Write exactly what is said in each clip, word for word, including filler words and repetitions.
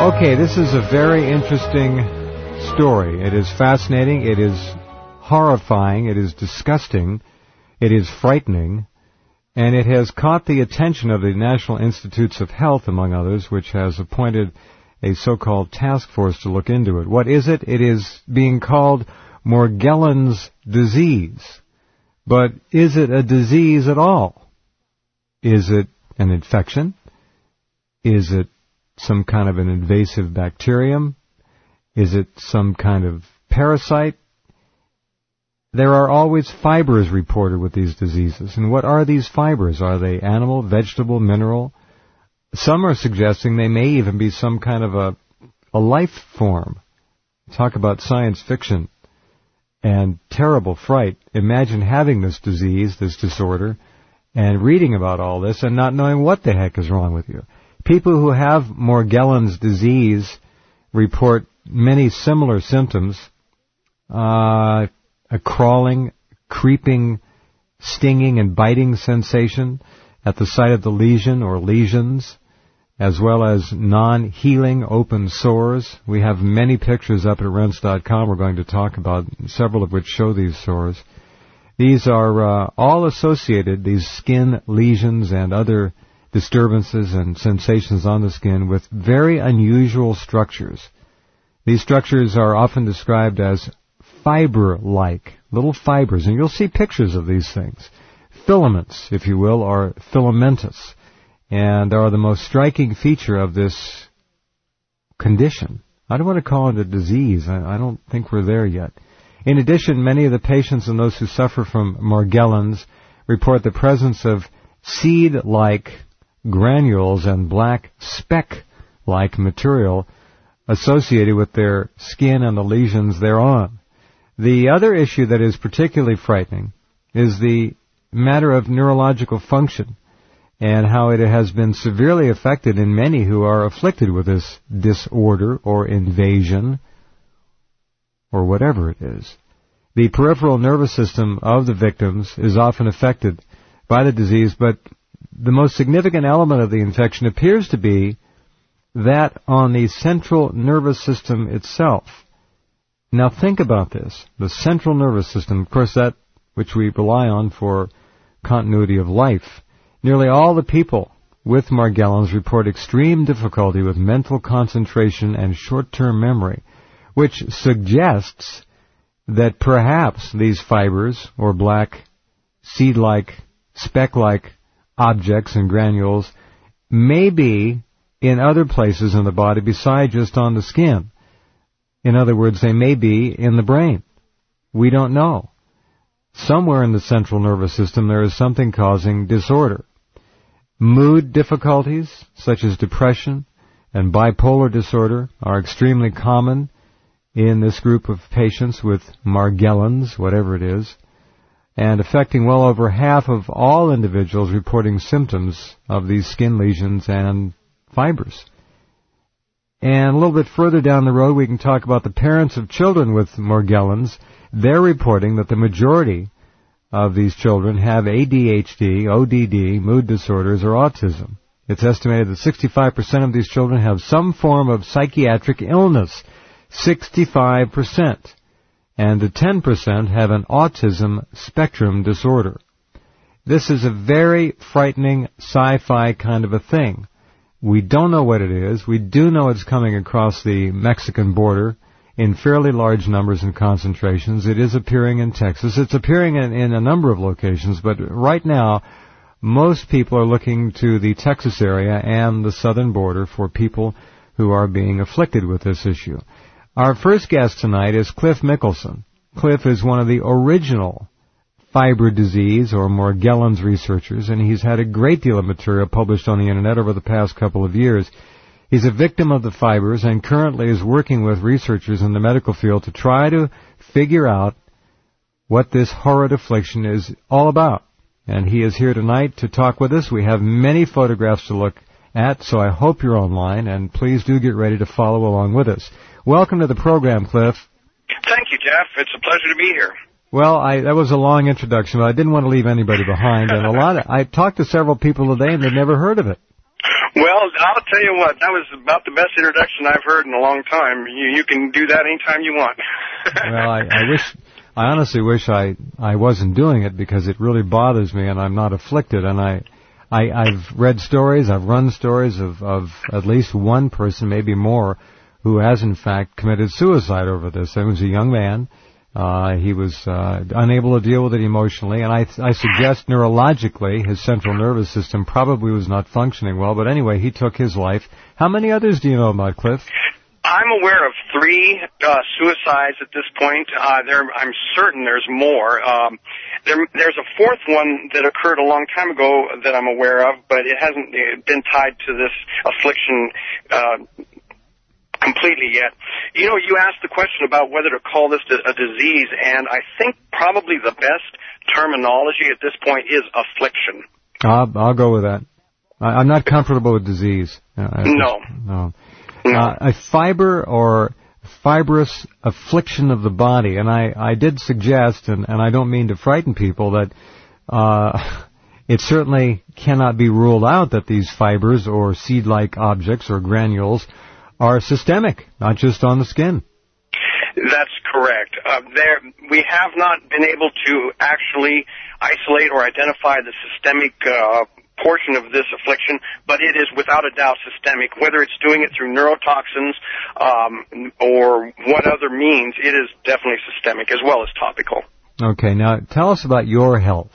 Okay, this is a very interesting story. It is fascinating. It is horrifying. It is disgusting. It is frightening. And it has caught the attention of the National Institutes of Health, among others, which has appointed a so-called task force to look into it. What is it? It is being called Morgellons disease. But is it a disease at all? Is it an infection? Is it some kind of an invasive bacterium? Is it some kind of parasite? There are always fibers reported with these diseases. And what are these fibers? Are they animal, vegetable, mineral? Some are suggesting they may even be some kind of a, a life form. Talk about science fiction and terrible fright. Imagine having this disease, this disorder, and reading about all this and not knowing what the heck is wrong with you. People who have Morgellons disease report many similar symptoms. Uh, a crawling, creeping, stinging, and biting sensation at the site of the lesion or lesions, as well as non-healing open sores. We have many pictures up at rense dot com we're going to talk about, several of which show these sores. These are uh, all associated, these skin lesions and other disturbances and sensations on the skin, with very unusual structures. These structures are often described as fiber-like, little fibers, and you'll see pictures of these things. Filaments, if you will, are filamentous, and are the most striking feature of this condition. I don't want to call it a disease. I, I don't think we're there yet. In addition, many of the patients and those who suffer from Morgellons report the presence of seed-like granules and black speck-like material associated with their skin and the lesions thereon. The other issue that is particularly frightening is the matter of neurological function and how it has been severely affected in many who are afflicted with this disorder or invasion or whatever it is. The peripheral nervous system of the victims is often affected by the disease, but the most significant element of the infection appears to be that on the central nervous system itself. Now think about this. The central nervous system, of course, that which we rely on for continuity of life. Nearly all the people with Morgellons report extreme difficulty with mental concentration and short-term memory, which suggests that perhaps these fibers, or black, seed-like, speck-like objects and granules, may be in other places in the body besides just on the skin. In other words, they may be in the brain. We don't know. Somewhere in the central nervous system there is something causing disorder. Mood difficulties, such as depression and bipolar disorder, are extremely common in this group of patients with Morgellons, whatever it is, and affecting well over half of all individuals reporting symptoms of these skin lesions and fibers. And a little bit further down the road, we can talk about the parents of children with Morgellons. They're reporting that the majority of these children have A D H D, O D D, mood disorders, or autism. It's estimated that sixty-five percent of these children have some form of psychiatric illness. sixty-five percent. And the ten percent have an autism spectrum disorder. This is a very frightening sci-fi kind of a thing. We don't know what it is. We do know it's coming across the Mexican border in fairly large numbers and concentrations. It is appearing in Texas. It's appearing in, in a number of locations, but right now, most people are looking to the Texas area and the southern border for people who are being afflicted with this issue. Our first guest tonight is Cliff Mickelson. Cliff is one of the original fiber disease or Morgellons researchers, and he's had a great deal of material published on the Internet over the past couple of years. He's a victim of the fibers and currently is working with researchers in the medical field to try to figure out what this horrid affliction is all about. And he is here tonight to talk with us. We have many photographs to look at, so I hope you're online, and please do get ready to follow along with us. Welcome to the program, Cliff. Thank you, Jeff. It's a pleasure to be here. Well, I, that was a long introduction, but I didn't want to leave anybody behind. And a lot of, I talked to several people today, and they'd never heard of it. Well, I'll tell you what, that was about the best introduction I've heard in a long time. You, you can do that anytime you want. Well, I, I wish, I honestly wish I, I wasn't doing it because it really bothers me and I'm not afflicted. And I, I, I've read stories, I've run stories of, of at least one person, maybe more, who has in fact committed suicide over this. It was a young man. Uh, he was uh, unable to deal with it emotionally, and I, I suggest neurologically his central nervous system probably was not functioning well. But anyway, he took his life. How many others do you know about, Cliff? I'm aware of three uh, suicides at this point. Uh, there, I'm certain there's more. Um, there, there's a fourth one that occurred a long time ago that I'm aware of, but it hasn't been tied to this affliction uh completely yet. You know, you asked the question about whether to call this a disease, and I think probably the best terminology at this point is affliction. I'll, I'll go with that. I, I'm not comfortable with disease. Uh, no. No. no. Uh, a fiber or fibrous affliction of the body, and I, I did suggest, and, and I don't mean to frighten people, that uh, it certainly cannot be ruled out that these fibers or seed-like objects or granules are systemic, not just on the skin. That's correct. Uh, there, we have not been able to actually isolate or identify the systemic uh, portion of this affliction, but it is without a doubt systemic. Whether it's doing it through neurotoxins um, or what other means, it is definitely systemic as well as topical. Okay, now tell us about your health.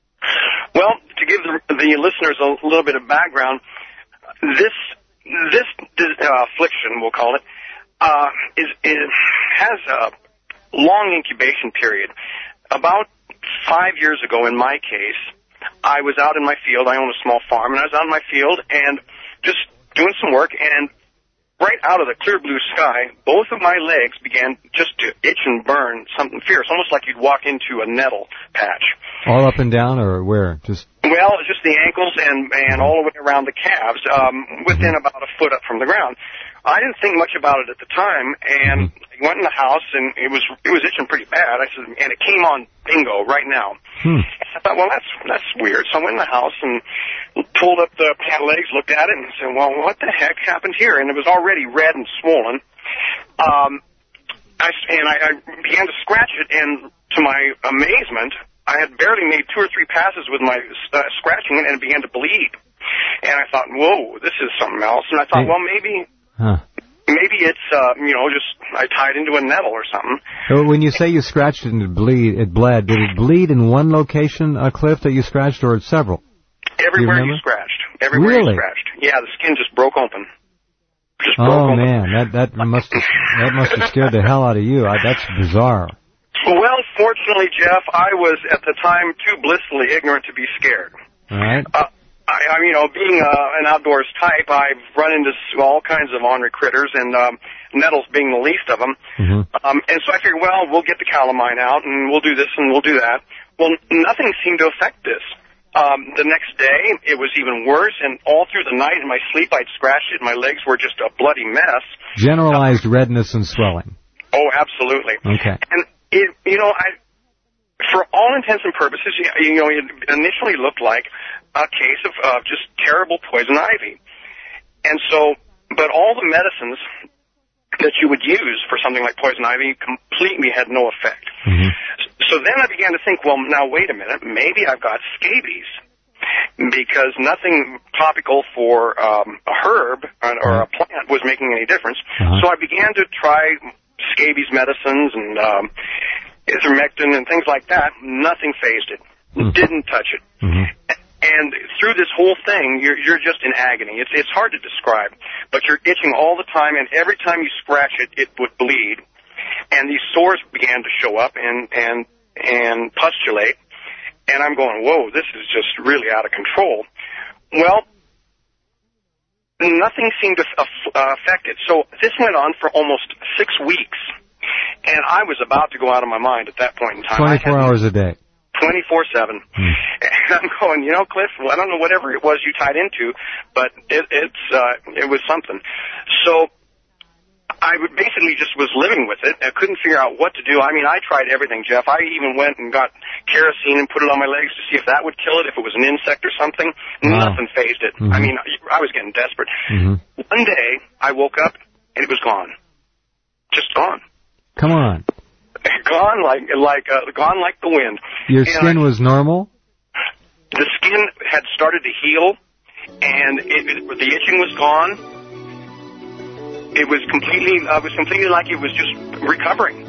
Well, to give the, the listeners a little bit of background, this This uh, affliction, we'll call it, uh, is, is has a long incubation period. About five years ago, in my case, I was out in my field. I own a small farm, and I was out in my field and just doing some work, and right out of the clear blue sky, both of my legs began just to itch and burn something fierce, almost like you'd walk into a nettle patch. All up and down, or where? Just Well, just the ankles and, and all the way around the calves, um, within about a foot up from the ground. I didn't think much about it at the time, and I went in the house, and it was it was itching pretty bad. I said, and it came on bingo right now. Hmm. I thought, well, that's that's weird. So I went in the house and pulled up the pant legs, looked at it, and said, well, what the heck happened here? And it was already red and swollen. Um, I, and I, I began to scratch it, and to my amazement, I had barely made two or three passes with my uh, scratching it, and it began to bleed. And I thought, whoa, this is something else. And I thought, hey. well, maybe huh. maybe it's, uh, you know, just I tied into a nettle or something. So when you say you scratched it and it, bleed, it bled, did it bleed in one location, uh, Cliff, that you scratched, or several? Everywhere you, you scratched. Everywhere really? you scratched. Yeah, the skin just broke open. Just oh, broke open. man, that, that, must have, that must have scared the hell out of you. I, that's bizarre. Well, fortunately, Jeff, I was at the time too blissfully ignorant to be scared. All right. Uh, I, I, you know, being uh, an outdoors type, I've run into all kinds of ornery critters, and um, nettles being the least of them. Mm-hmm. Um, and so I figured, well, we'll get the calamine out, and we'll do this and we'll do that. Well, nothing seemed to affect this. Um, the next day, it was even worse, and all through the night in my sleep, I'd scratched it, and my legs were just a bloody mess. Generalized uh, redness and swelling. Oh, absolutely. Okay. And It, you know, I, for all intents and purposes, you know, it initially looked like a case of uh, just terrible poison ivy. And so, but all the medicines that you would use for something like poison ivy completely had no effect. Mm-hmm. So then I began to think, well, now wait a minute, maybe I've got scabies, because nothing topical for um, a herb or a plant was making any difference. Uh-huh. So I began to try scabies medicines and um, ivermectin and things like that. Nothing phased it. Mm-hmm. Didn't touch it. Mm-hmm. And through this whole thing, you're you're just in agony. It's it's hard to describe, but you're itching all the time, and every time you scratch it, it would bleed, and these sores began to show up and and and pustulate. And I'm going, whoa, this is just really out of control. Well, nothing seemed to uh, affect it. So this went on for almost six weeks, and I was about to go out of my mind at that point in time. twenty-four hours a day. twenty-four seven. Hmm. And I'm going, you know, Cliff, well, I don't know whatever it was you tied into, but it, it's uh, it was something. So I, I would basically just was living with it. I couldn't figure out what to do. I mean, I tried everything, Jeff. I even went and got kerosene and put it on my legs to see if that would kill it, if it was an insect or something. Wow. Nothing fazed it. Mm-hmm. I mean, I was getting desperate. Mm-hmm. One day, I woke up, and it was gone. Just gone. Come on. Gone like like uh, gone like the wind. Your and skin I, was normal? The skin had started to heal, and it, it, the itching was gone. It was completely, uh, it was completely like it was just recovering.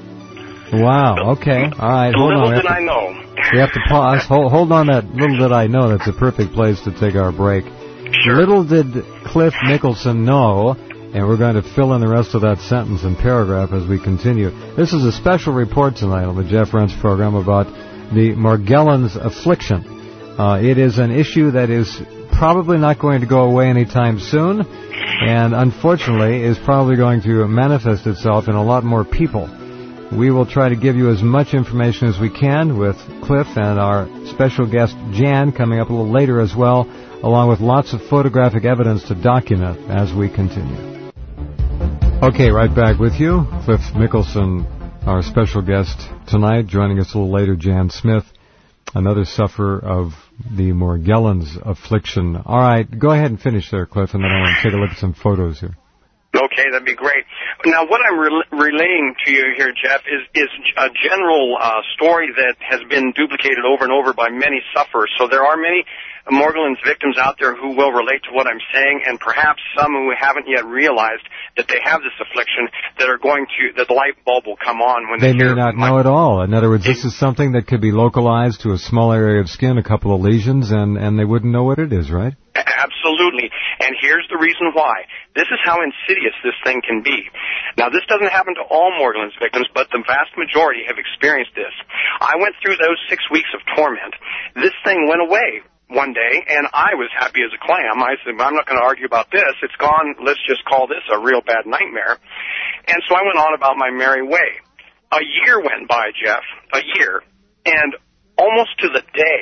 Wow, okay. All right, hold little on. Little did to, I know. We have to pause. Hold, hold on that little did I know. That's a perfect place to take our break. Sure. Little did Cliff Mickelson know, and we're going to fill in the rest of that sentence and paragraph as we continue. This is a special report tonight on the Jeff Rense program about the Morgellons affliction. Uh, it is an issue that is probably not going to go away anytime soon, and unfortunately is probably going to manifest itself in a lot more people. We will try to give you as much information as we can with Cliff and our special guest Jan coming up a little later as well, along with lots of photographic evidence to document as we continue. Okay, right back with you. Cliff Mickelson, our special guest tonight. Joining us a little later, Jan Smith, another sufferer of the Morgellons affliction. All right, go ahead and finish there, Cliff, and then I want to take a look at some photos here. Okay, that'd be great. Now, what I'm re- relaying to you here, Jeff, is, is a general uh, story that has been duplicated over and over by many sufferers. So there are many Morgellons victims out there who will relate to what I'm saying, and perhaps some who haven't yet realized that they have this affliction that are going to, that the light bulb will come on when they, they may not my, know at all. In other words, this is something that could be localized to a small area of skin, a couple of lesions, and, and they wouldn't know what it is, right? Absolutely. And here's the reason why. This is how insidious this thing can be. Now, this doesn't happen to all Morgellons victims, but the vast majority have experienced this. I went through those six weeks of torment. This thing went away one day, and I was happy as a clam. I said, I'm not going to argue about this. It's gone. Let's just call this a real bad nightmare. And so I went on about my merry way. A year went by, Jeff, a year, and almost to the day,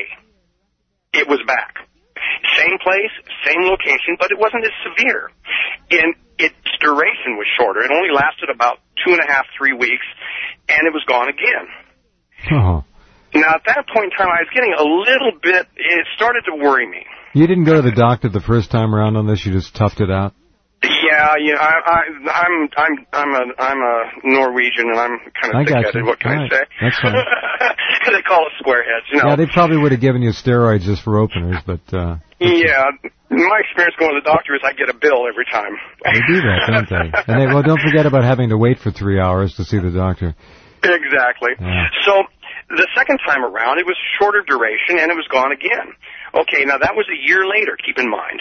it was back. Same place, same location, but it wasn't as severe. And its duration was shorter. It only lasted about two and a half, three weeks, and it was gone again. Oh. Now, at that point in time, I was getting a little bit, it started to worry me. You didn't go to the doctor the first time around on this? You just toughed it out? Yeah, yeah, I, I, I'm, I'm, I'm a, I'm a Norwegian, and I'm kind of thick-headed. What can right. I say? That's fine. They call us squareheads, you know. Yeah, they probably would have given you steroids just for openers, but. Uh, yeah, my experience going to the doctor is I get a bill every time. They do that, don't they? And they, well, don't forget about having to wait for three hours to see the doctor. Exactly. Yeah. So the second time around, it was shorter duration, and it was gone again. Okay, now that was a year later. Keep in mind.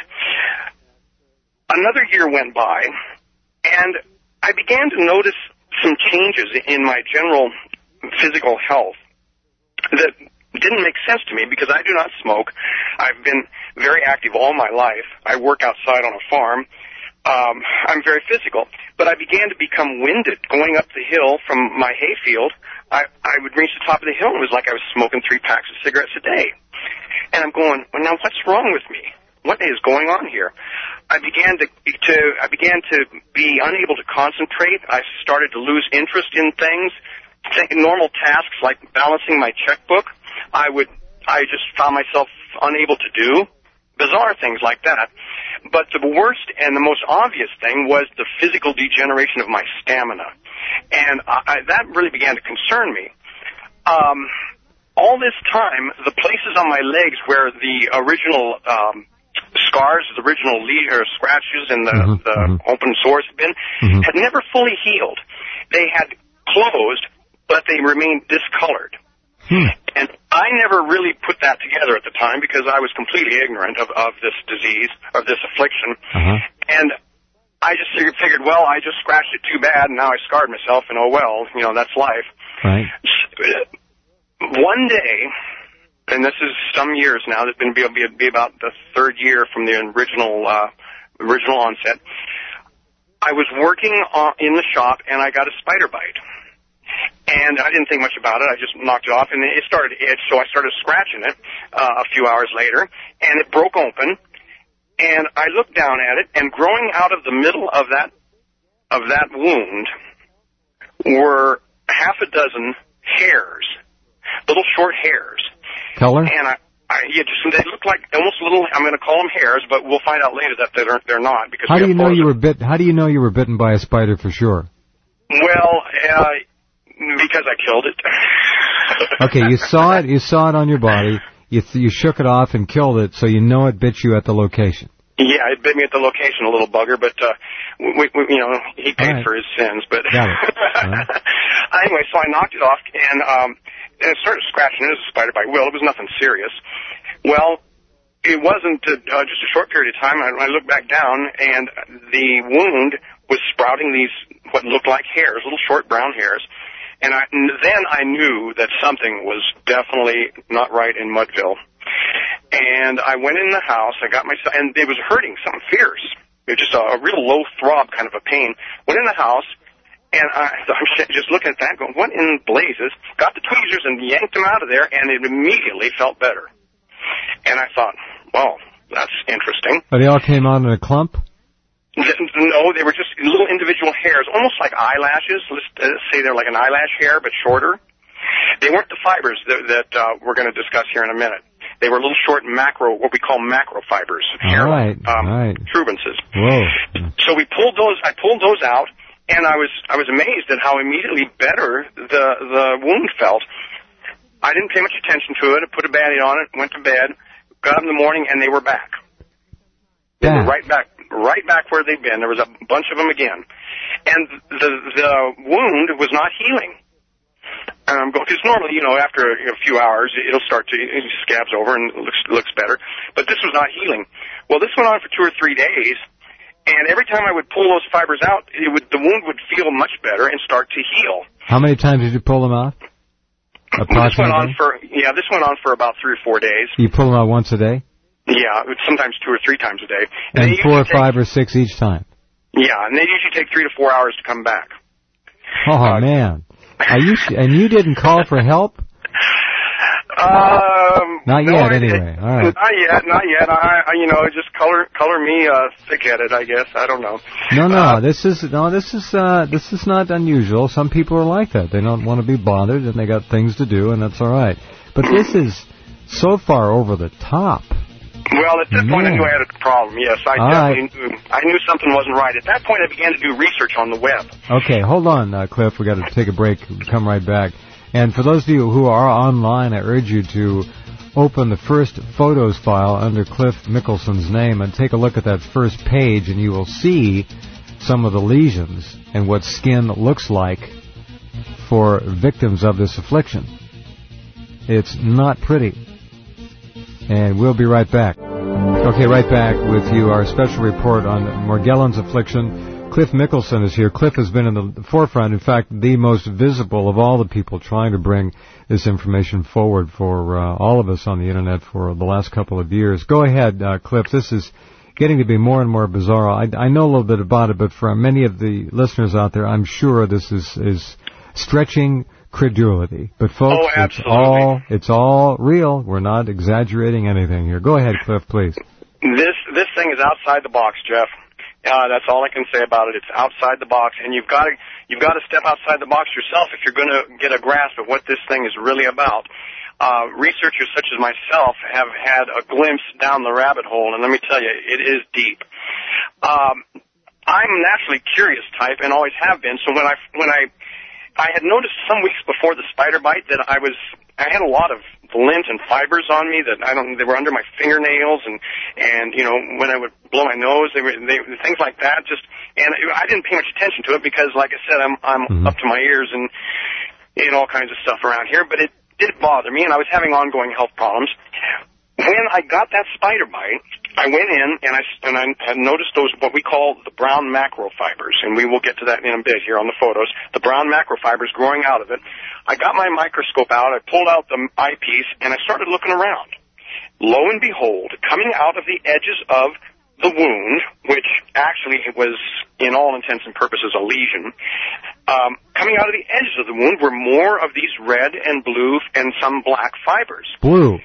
Another year went by, and I began to notice some changes in my general physical health that didn't make sense to me because I do not smoke. I've been very active all my life. I work outside on a farm. Um, I'm very physical. But I began to become winded going up the hill from my hayfield. I, I would reach the top of the hill, and it was like I was smoking three packs of cigarettes a day. And I'm going, well, now what's wrong with me? What is going on here? I began to, to I began to be unable to concentrate. I started to lose interest in things. Normal tasks like balancing my checkbook, I would I just found myself unable to do. Bizarre things like that. But the worst and the most obvious thing was the physical degeneration of my stamina. And I, that really began to concern me. Um, all this time, the places on my legs where the original um, scars, the original le- or scratches and the, mm-hmm, the mm-hmm. open sores had been, mm-hmm. had never fully healed. They had closed, but they remained discolored. Hmm. And I never really put that together at the time because I was completely ignorant of, of this disease, of this affliction. Uh-huh. And I just figured, well, I just scratched it too bad, and now I scarred myself, and oh well, you know, that's life. Right. One day, and this is some years now, it's been be, be, be about the third year from the original uh, original onset, I was working on, in the shop, and I got a spider bite. And I didn't think much about it. I just knocked it off, and it started to itch, so I started scratching it uh, a few hours later, and it broke open. And I looked down at it, and growing out of the middle of that of that wound were half a dozen hairs, little short hairs. Color? And I, I yeah, just they look like almost little. I'm going to call them hairs, but we'll find out later that they're they're not. Because how do you know you of, were bit? How do you know you were bitten by a spider for sure? Well, uh, because I killed it. Okay, you saw it. You saw it on your body. You th- you shook it off and killed it, so you know it bit you at the location. Yeah, it bit me at the location, a little bugger, but uh, we, we, you know, he paid right. for his sins. But Got it. Right. Anyway, so I knocked it off, and um, and it started scratching. It was a spider bite. Well, it was nothing serious. Well, it wasn't uh, just a short period of time. I, I looked back down, and the wound was sprouting these what looked like hairs, little short brown hairs. And I, then I knew that something was definitely not right in Mudville. And I went in the house, I got my, and it was hurting, something fierce. It was just a, a real low throb kind of a pain. Went in the house, and I, I'm just looking at that going, what in blazes? Got the tweezers and yanked them out of there, and it immediately felt better. And I thought, well, that's interesting. But they all came out in a clump? No, they were just little individual hairs, almost like eyelashes. Let's uh, say they're like an eyelash hair, but shorter. They weren't the fibers that, that uh, we're going to discuss here in a minute. They were little short macro, what we call macro fibers, hair, right, um, right. protuberances. Whoa. So we pulled those. I pulled those out, and I was I was amazed at how immediately better the the wound felt. I didn't pay much attention to it. I put a Band-Aid on it, went to bed, got up in the morning, and they were back. They yeah. were right back. Right back where they'd been. There was a bunch of them again. And the the wound was not healing. Um, because normally, you know, after a, a few hours, it'll start to, it scabs over and looks looks better. But this was not healing. Well, this went on for two or three days, and every time I would pull those fibers out, it would the wound would feel much better and start to heal. How many times did you pull them out? This went on for, yeah, this went on for about three or four days. You pull them out once a day? Yeah, sometimes two or three times a day. And, and four or five take, or six each time? Yeah, and they usually take three to four hours to come back. Oh, uh, man. Are you, and you didn't call for help? Um, not no, yet, it, anyway. All right. Not yet, not yet. I, I, you know, just color, color me uh, thick-headed, I guess. I don't know. No, no, uh, this is no, this is uh, this is not unusual. Some people are like that. They don't want to be bothered, and they got things to do, and that's all right. But this is so far over the top. Well, at this Man. point, I knew I had a problem, yes. I All definitely right. knew. I knew something wasn't right. At that point, I began to do research on the web. Okay, hold on, uh, Cliff. We've got to take a break. We'll come right back. And for those of you who are online, I urge you to open the first photos file under Cliff Mickelson's name and take a look at that first page, and you will see some of the lesions and what skin looks like for victims of this affliction. It's not pretty. And we'll be right back. Okay, right back with you, our special report on Morgellons affliction. Cliff Mickelson is here. Cliff has been in the forefront, in fact, the most visible of all the people trying to bring this information forward for uh, all of us on the Internet for the last couple of years. Go ahead, uh, Cliff. This is getting to be more and more bizarre. I, I know a little bit about it, but for many of the listeners out there, I'm sure this is, is stretching credulity. But folks, oh, it's all it's all real. We're not exaggerating anything here. Go ahead, Cliff, please. This this thing is outside the box, Jeff. Uh, that's all I can say about it. It's outside the box, and you've got to you've got to step outside the box yourself if you're going to get a grasp of what this thing is really about. Uh, researchers such as myself have had a glimpse down the rabbit hole, and let me tell you, it is deep. Um, I'm a naturally curious type, and always have been. So when I when I I had noticed some weeks before the spider bite that I was, I had a lot of lint and fibers on me that I don't, they were under my fingernails and, and, you know, when I would blow my nose, they were, they, things like that just, and I didn't pay much attention to it because, like I said, I'm, I'm mm-hmm. up to my ears in, in all kinds of stuff around here, but it did bother me and I was having ongoing health problems. When I got that spider bite, I went in and I, and I had noticed those, what we call the brown macrofibers, and we will get to that in a bit here on the photos, the brown macrofibers growing out of it. I got my microscope out, I pulled out the eyepiece, and I started looking around. Lo and behold, coming out of the edges of the wound, which actually was, in all intents and purposes, a lesion, um, coming out of the edges of the wound were more of these red and blue and some black fibers. Blue.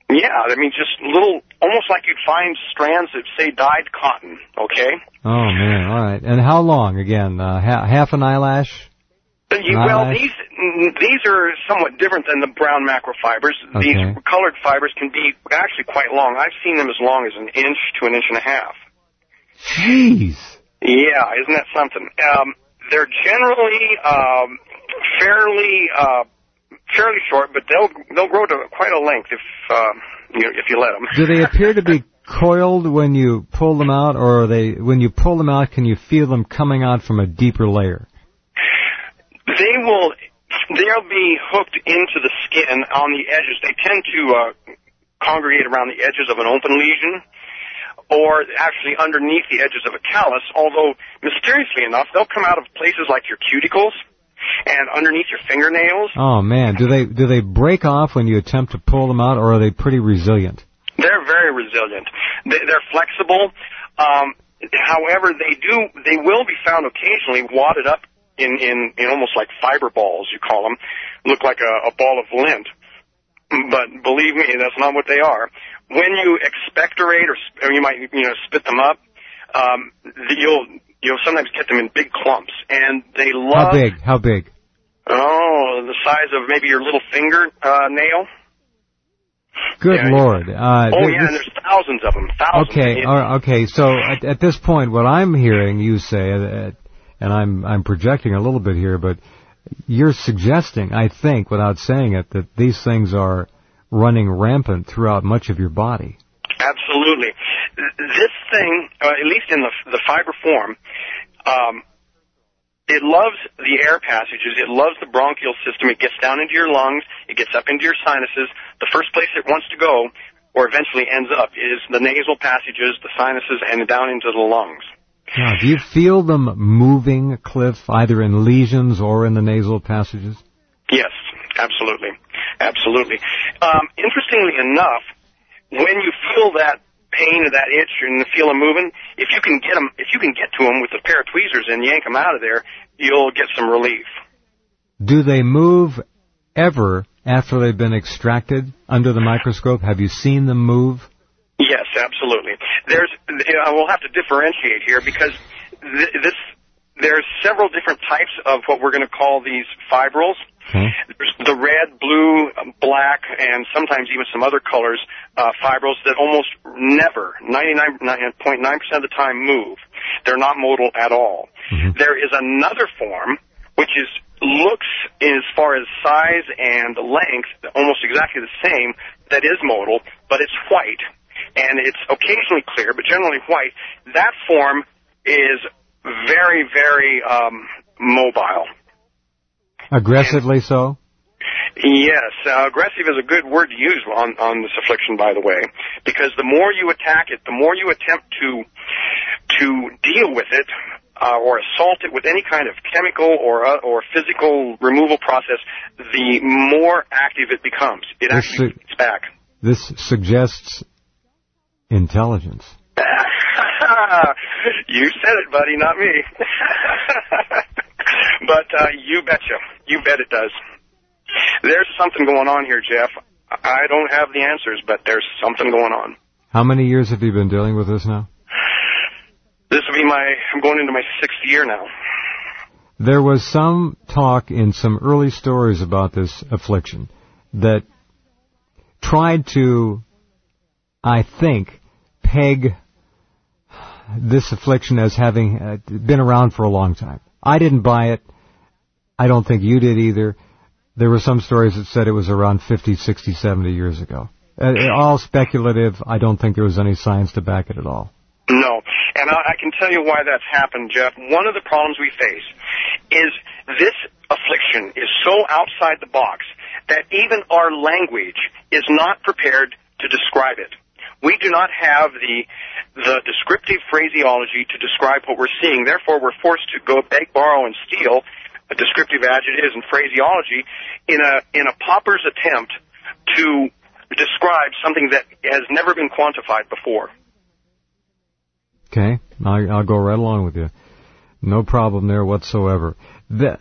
Yeah, I mean, just little, almost like you'd find strands of, say, dyed cotton, okay? Oh, man, all right. And how long, again? Uh, ha- half an eyelash? You, well, these these are somewhat different than the brown macrofibers. Okay. These colored fibers can be actually quite long. I've seen them as long as an inch to an inch and a half. Jeez. Yeah, isn't that something? Um, they're generally um, fairly uh, fairly short, but they'll they'll grow to quite a length if uh, you if you let them. Do they appear to be coiled when you pull them out, or are they when you pull them out, can you feel them coming out from a deeper layer? They will, they'll be hooked into the skin on the edges. They tend to uh, congregate around the edges of an open lesion or actually underneath the edges of a callus, although mysteriously enough, they'll come out of places like your cuticles and underneath your fingernails. Oh, man. Do they do they break off when you attempt to pull them out, or are they pretty resilient? They're very resilient. They're flexible. Um, however, they do, they will be found occasionally wadded up In, in, in almost like fiber balls, you call them, look like a, a ball of lint. But believe me, that's not what they are. When you expectorate, or, or you might, you know, spit them up, um, you'll, you'll sometimes get them in big clumps, and they love... How big? How big? Oh, the size of maybe your little finger uh, nail. Good yeah, Lord. Uh, oh, th- yeah, and there's thousands of them, thousands. Okay, all right, okay, so at, at this point, what I'm hearing you say... Uh, and I'm I'm projecting a little bit here, but you're suggesting, I think, without saying it, that these things are running rampant throughout much of your body. Absolutely. This thing, uh, at least in the the fiber form, um, it loves the air passages. It loves the bronchial system. It gets down into your lungs. It gets up into your sinuses. The first place it wants to go, or eventually ends up, is the nasal passages, the sinuses, and down into the lungs. Now, do you feel them moving, Cliff, either in lesions or in the nasal passages? Yes, absolutely. Absolutely. Um, interestingly enough, when you feel that pain or that itch and feel them moving, if you can get them, if you can get to them with a pair of tweezers and yank them out of there, you'll get some relief. Do they move ever after they've been extracted under the microscope? Have you seen them move? Yes, absolutely. There's, I will have to differentiate here because th- this, there's several different types of what we're going to call these fibrils. Okay. There's the red, blue, black, and sometimes even some other colors, uh, fibrils that almost never, ninety-nine point nine percent of the time move. They're not modal at all. Mm-hmm. There is another form which is looks as far as size and length almost exactly the same that is modal, but it's white. And it's occasionally clear, but generally white. That form is very, very um, mobile. Aggressively and, so? Yes. Uh, aggressive is a good word to use on, on this affliction, by the way, because the more you attack it, the more you attempt to to deal with it uh, or assault it with any kind of chemical or uh, or physical removal process, the more active it becomes. It this actually su- gets back. This suggests intelligence. You said it, buddy, not me. But uh, you betcha. You bet it does. There's something going on here, Jeff. I don't have the answers, but there's something going on. How many years have you been dealing with this now? This will be my, I'm going into my sixth year now. There was some talk in some early stories about this affliction that tried to, I think, peg this affliction as having uh, been around for a long time. I didn't buy it. I don't think you did either. There were some stories that said it was around fifty, sixty, seventy years ago. Uh, all speculative. I don't think there was any science to back it at all. No. And I, I can tell you why that's happened, Jeff. One of the problems we face is this affliction is so outside the box that even our language is not prepared to describe it. We do not have the the descriptive phraseology to describe what we're seeing. Therefore, we're forced to go beg, borrow, and steal descriptive adjectives and phraseology in a in a pauper's attempt to describe something that has never been quantified before. Okay, I'll, I'll go right along with you. No problem there whatsoever. The,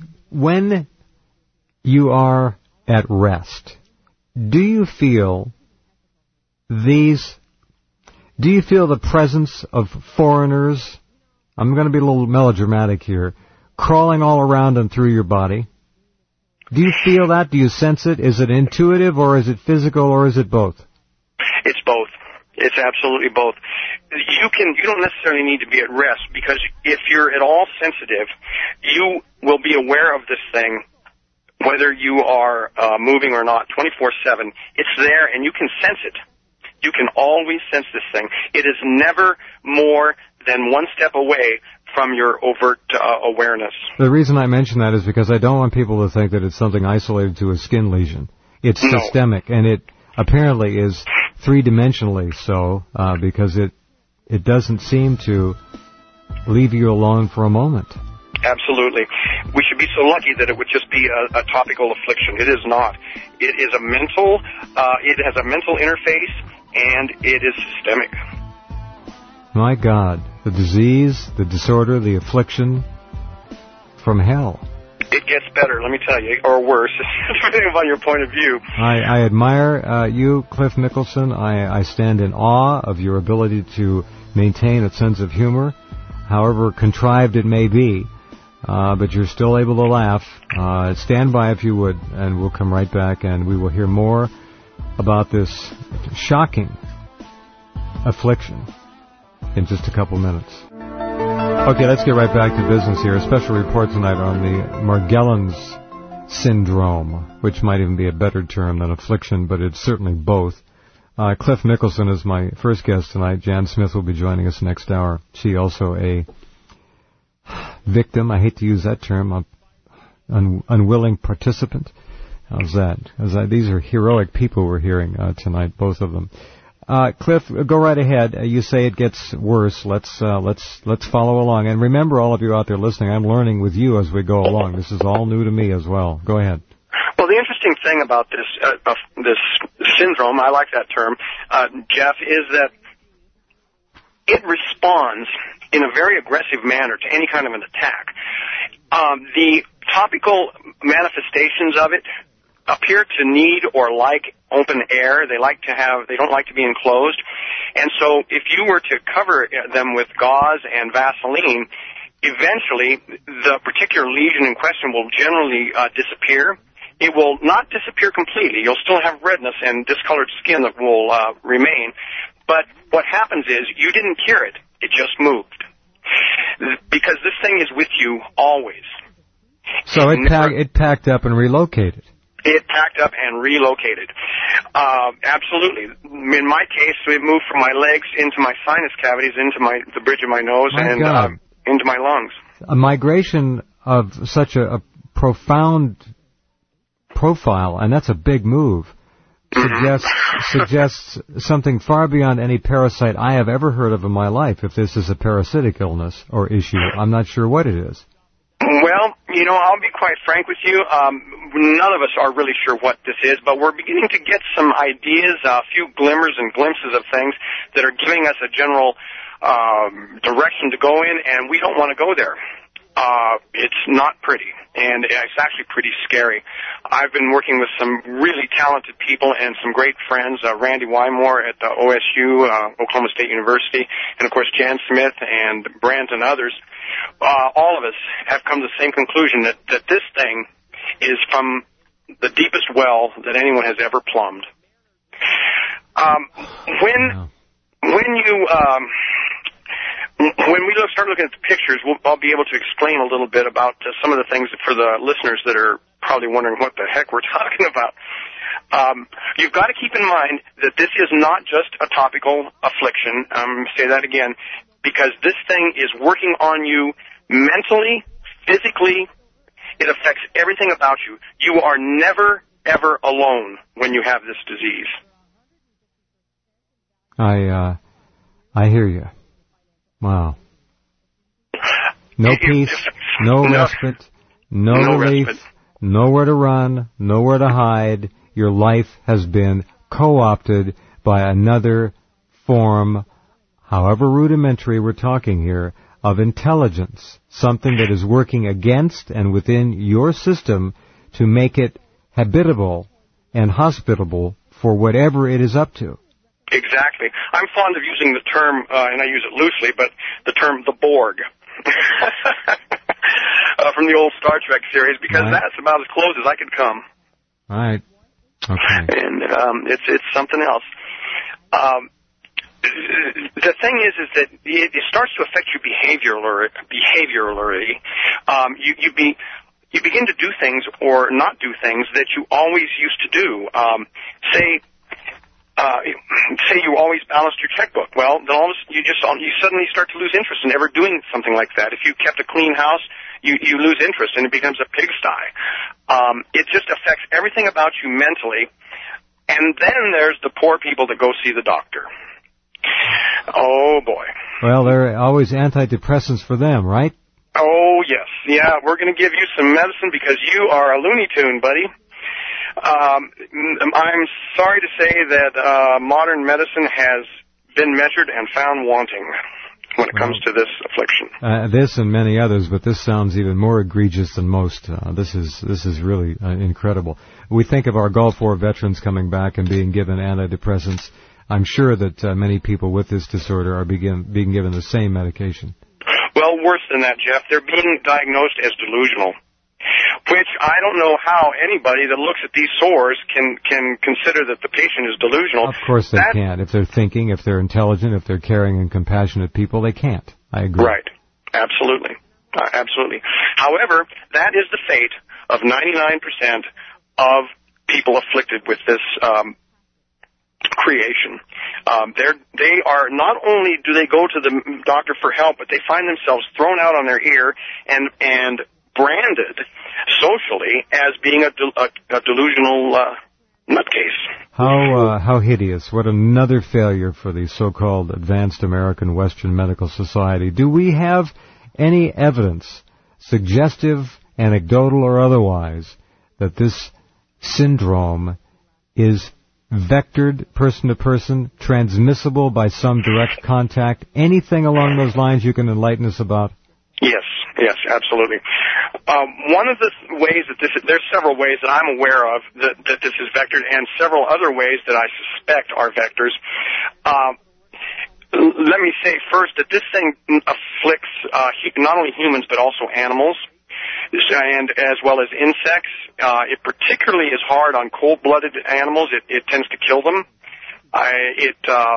when you are at rest, do you feel these, do you feel the presence of foreigners, I'm going to be a little melodramatic here, crawling all around and through your body? Do you feel that? Do you sense it? Is it intuitive, or is it physical, or is it both? It's both. It's absolutely both. You can, you don't necessarily need to be at rest, because if you're at all sensitive, you will be aware of this thing, whether you are uh, moving or not, twenty-four seven. It's there, and you can sense it. You can always sense this thing. It is never more than one step away from your overt uh, awareness. The reason I mention that is because I don't want people to think that it's something isolated to a skin lesion. It's No. systemic, and it apparently is three-dimensionally so, uh, because it it doesn't seem to leave you alone for a moment. Absolutely. We should be so lucky that it would just be a, a topical affliction. It is not. It is a mental, uh, it has a mental interface, and it is systemic. My God, the disease, the disorder, the affliction from hell. It gets better, let me tell you, or worse, depending upon your point of view. I, I admire uh, you, Cliff Mickelson. I, I stand in awe of your ability to maintain a sense of humor, however contrived it may be. Uh, but you're still able to laugh. Uh, stand by if you would, and we'll come right back, and we will hear more about this shocking affliction in just a couple minutes. Okay, let's get right back to business here. A special report tonight on the Morgellons syndrome, which might even be a better term than affliction, but it's certainly both. Uh, Cliff Mickelson is my first guest tonight. Jan Smith will be joining us next hour. She also a victim, I hate to use that term, an un- unwilling participant. How's that? How's that? These are heroic people we're hearing uh, tonight, both of them. Uh, Cliff, go right ahead. Uh, you say it gets worse. Let's uh, let's let's follow along. And remember, all of you out there listening, I'm learning with you as we go along. This is all new to me as well. Go ahead. Well, the interesting thing about this uh, uh, this syndrome, I like that term, uh, Jeff, is that it responds in a very aggressive manner to any kind of an attack. Um, the topical manifestations of it appear to need or like open air. They like to have, they don't like to be enclosed. And so if you were to cover them with gauze and Vaseline, eventually the particular lesion in question will generally uh, disappear. It will not disappear completely. You'll still have redness and discolored skin that will uh, remain. But what happens is you didn't cure it. It just moved. Because this thing is with you always. So it, pack, it packed up and relocated. It packed up and relocated. Uh, absolutely. In my case, it moved from my legs into my sinus cavities, into my the bridge of my nose, my and uh, into my lungs. A migration of such a, a profound profile, and that's a big move, suggests suggests something far beyond any parasite I have ever heard of in my life. If this is a parasitic illness or issue, I'm not sure what it is. Well, you know, I'll be quite frank with you. Um, none of us are really sure what this is, but we're beginning to get some ideas, a few glimmers and glimpses of things that are giving us a general um, direction to go in, and we don't want to go there. Uh, it's not pretty, and it's actually pretty scary. I've been working with some really talented people and some great friends, uh, Randy Wymore at the O S U, uh, Oklahoma State University, and of course Jan Smith and Brent and others. Uh, all of us have come to the same conclusion that, that this thing is from the deepest well that anyone has ever plumbed. Um, when, when you, um, when we start looking at the pictures, we'll, I'll be able to explain a little bit about uh, some of the things for the listeners that are probably wondering what the heck we're talking about. Um, you've got to keep in mind that this is not just a topical affliction. Um, say that again. Because this thing is working on you mentally, physically. It affects everything about you. You are never, ever alone when you have this disease. I, uh, I hear you. Wow. No peace, no, no respite, no, no relief, respite. Nowhere to run, nowhere to hide. Your life has been co-opted by another form, however rudimentary we're talking here, of intelligence, something that is working against and within your system to make it habitable and hospitable for whatever it is up to. Exactly. I'm fond of using the term, uh, and I use it loosely, but the term the Borg uh, from the old Star Trek series, because right. that's about as close as I could come. Right. Okay. And um, it's it's something else. Um, the thing is, is that it, it starts to affect you behaviorally. Behaviorally, um, you you be you begin to do things or not do things that you always used to do. Um, say. Uh, say you always balanced your checkbook. Well, then all of a sudden you just you suddenly start to lose interest in ever doing something like that. If you kept a clean house, you you lose interest and it becomes a pigsty. Um, it just affects everything about you mentally. And then there's the poor people that go see the doctor. Oh boy. Well, there are always antidepressants for them, right? Oh yes, yeah. We're going to give you some medicine because you are a Looney Tune, buddy. Um, I'm sorry to say that uh, modern medicine has been measured and found wanting when it comes to this affliction. Uh, this and many others, but this sounds even more egregious than most. Uh, this is this is really uh, incredible. We think of our Gulf War veterans coming back and being given antidepressants. I'm sure that uh, many people with this disorder are begin, being given the same medication. Well, worse than that, Jeff. They're being diagnosed as delusional. Which I don't know how anybody that looks at these sores can can consider that the patient is delusional. Of course they that, can't. If they're thinking, if they're intelligent, if they're caring and compassionate people, they can't. I agree. Right. Absolutely. Uh, absolutely. However, that is the fate of ninety-nine percent of people afflicted with this um, creation. Um, they're, they are, not only do they go to the doctor for help, but they find themselves thrown out on their ear and and branded socially as being a, del- a, a delusional uh, nutcase. How uh, how hideous! What another failure for the so-called advanced American Western medical society. Do we have any evidence, suggestive, anecdotal, or otherwise, that this syndrome is vectored person to person, transmissible by some direct contact? Anything along those lines you can enlighten us about? Yes, yes, absolutely. Um, one of the ways that this, there's several ways that I'm aware of that, that this is vectored, and several other ways that I suspect are vectors. Um, let me say first that this thing afflicts uh, not only humans but also animals, and as well as insects. Uh, it particularly is hard on cold-blooded animals. It, it tends to kill them. I, it, uh,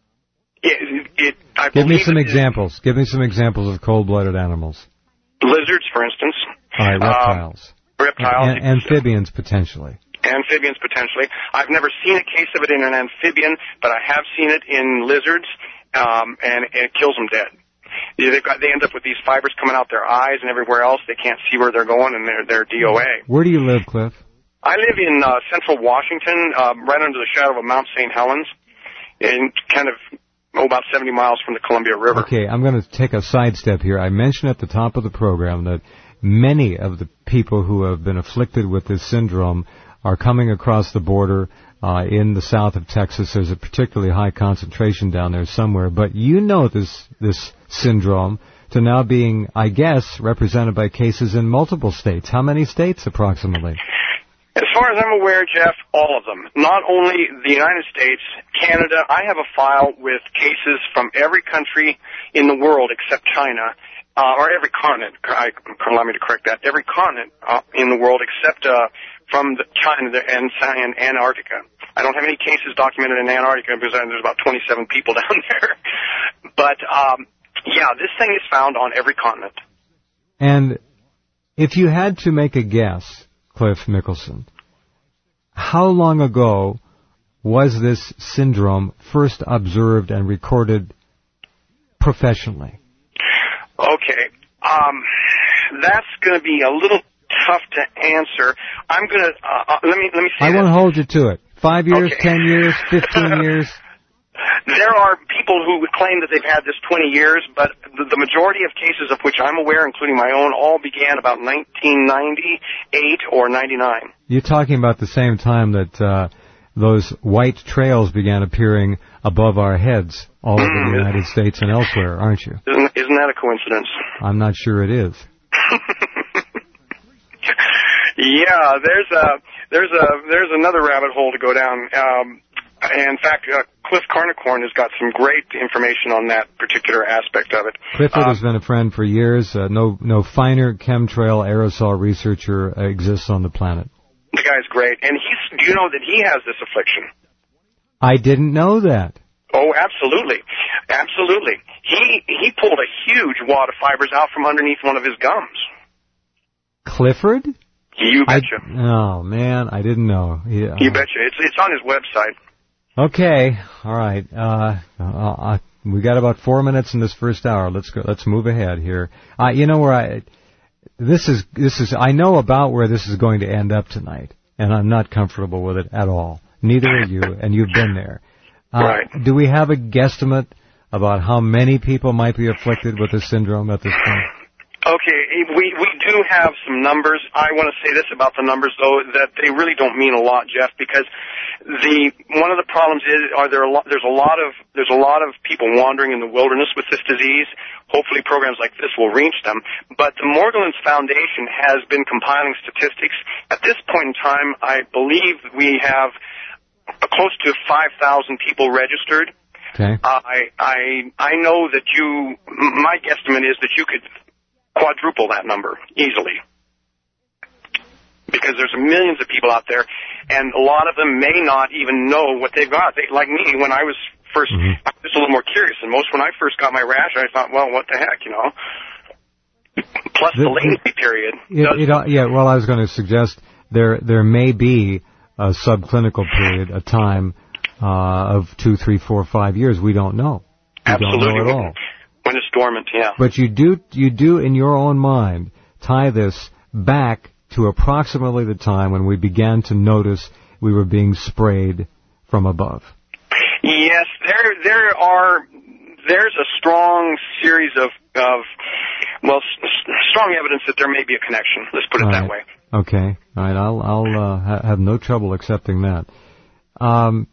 it, it, I Give me some it, examples. Give me some examples of cold-blooded animals. Lizards, for instance. All right, reptiles. Um, reptiles. And, amphibians, potentially. Amphibians, potentially. I've never seen a case of it in an amphibian, but I have seen it in lizards, um, and it kills them dead. They've got, they end up with these fibers coming out their eyes and everywhere else. They can't see where they're going, and they're, they're D O A. Where do you live, Cliff? I live in uh, central Washington, uh, right under the shadow of Mount Saint Helens, and kind of oh, about seventy miles from the Columbia River. Okay, I'm going to take a sidestep here. I mentioned at the top of the program that many of the people who have been afflicted with this syndrome are coming across the border uh, in the south of Texas. There's a particularly high concentration down there somewhere. But you know this this syndrome to now being, I guess, represented by cases in multiple states. How many states approximately? As far as I'm aware, Jeff, all of them. Not only the United States, Canada. I have a file with cases from every country in the world except China, uh, or every continent. I, allow me to correct that. Every continent uh, in the world except uh, from the China and, and Antarctica. I don't have any cases documented in Antarctica because there's about twenty-seven people down there. But, um, yeah, this thing is found on every continent. And if you had to make a guess, Cliff Mickelson, how long ago was this syndrome first observed and recorded professionally? Okay. Um, that's going to be a little tough to answer. I'm going to, uh, uh, let me, let me say I this. won't hold you to it. Five years, okay. ten years, fifteen years? There are people who claim that they've had this twenty years, but the, the majority of cases of which I'm aware, including my own, all began about nineteen ninety-eight or ninety-nine. You're talking about the same time that uh, those white trails began appearing above our heads all over mm. the United States and elsewhere, aren't you? Isn't, isn't that a coincidence? I'm not sure it is. Yeah, there's a there's a there's another rabbit hole to go down. Um, in fact, uh, Cliff Carnicorn has got some great information on that particular aspect of it. Clifford um, has been a friend for years. Uh, no, no finer chemtrail aerosol researcher uh, exists on the planet. The guy's great, and he's. Do you know that he has this affliction? I didn't know that. Oh, absolutely, absolutely. He he pulled a huge wad of fibers out from underneath one of his gums. Clifford? You betcha. I, oh man, I didn't know. He, uh, you betcha. It's it's on his website. Okay, all right. Uh, uh, uh, we got about four minutes in this first hour. Let's go. Let's move ahead here. Uh, you know where I. This is this is. I know about where this is going to end up tonight, and I'm not comfortable with it at all. Neither are you, and you've been there. Uh, right. Do we have a guesstimate about how many people might be afflicted with this syndrome at this point? Okay, we we do have some numbers. I want to say this about the numbers, though, that they really don't mean a lot, Jeff, because the one of the problems is are there a lot, there's a lot of there's a lot of people wandering in the wilderness with this disease. Hopefully, programs like this will reach them. But the Morgellons Foundation has been compiling statistics. At this point in time, I believe we have close to five thousand people registered. Okay. Uh, I I I know that you. My guesstimate is that you could quadruple that number easily, because there's millions of people out there, and a lot of them may not even know what they've got. They, like me, when I was first, mm-hmm. I was just a little more curious than most. When I first got my rash, I thought, well, what the heck, you know? Plus the, the latency period. It, it, yeah, well, I was going to suggest there there may be a subclinical period, a time uh, of two, three, four, five years. We don't know. We Absolutely. don't know at all. When it's dormant, yeah. But you do, you do in your own mind tie this back to approximately the time when we began to notice we were being sprayed from above. Yes, there there are there's a strong series of of well, s- strong evidence that there may be a connection. Let's put it All that right. way. Okay, all right. I'll I'll uh, ha- have no trouble accepting that. Um.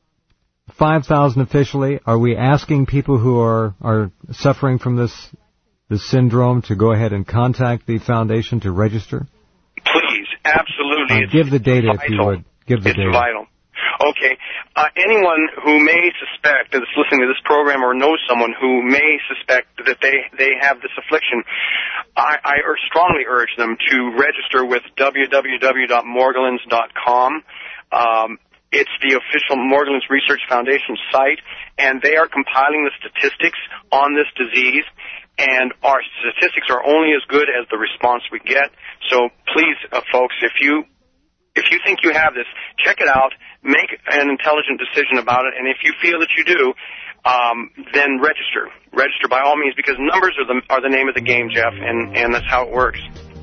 five thousand officially. Are we asking people who are, are suffering from this this syndrome to go ahead and contact the foundation to register? Please, absolutely. Uh, give the data vital. if you would. Give the it's data. It's vital. Okay. Uh, anyone who may suspect that's listening to this program or knows someone who may suspect that they, they have this affliction, I, I ur- strongly urge them to register with w w w dot morgellons dot com. Um, It's the official Morgellons Research Foundation site, and they are compiling the statistics on this disease, and our statistics are only as good as the response we get. So please, uh, folks, if you if you think you have this, check it out, make an intelligent decision about it, and if you feel that you do, um, then register. Register by all means, because numbers are the are the name of the game, Jeff, and, and that's how it works.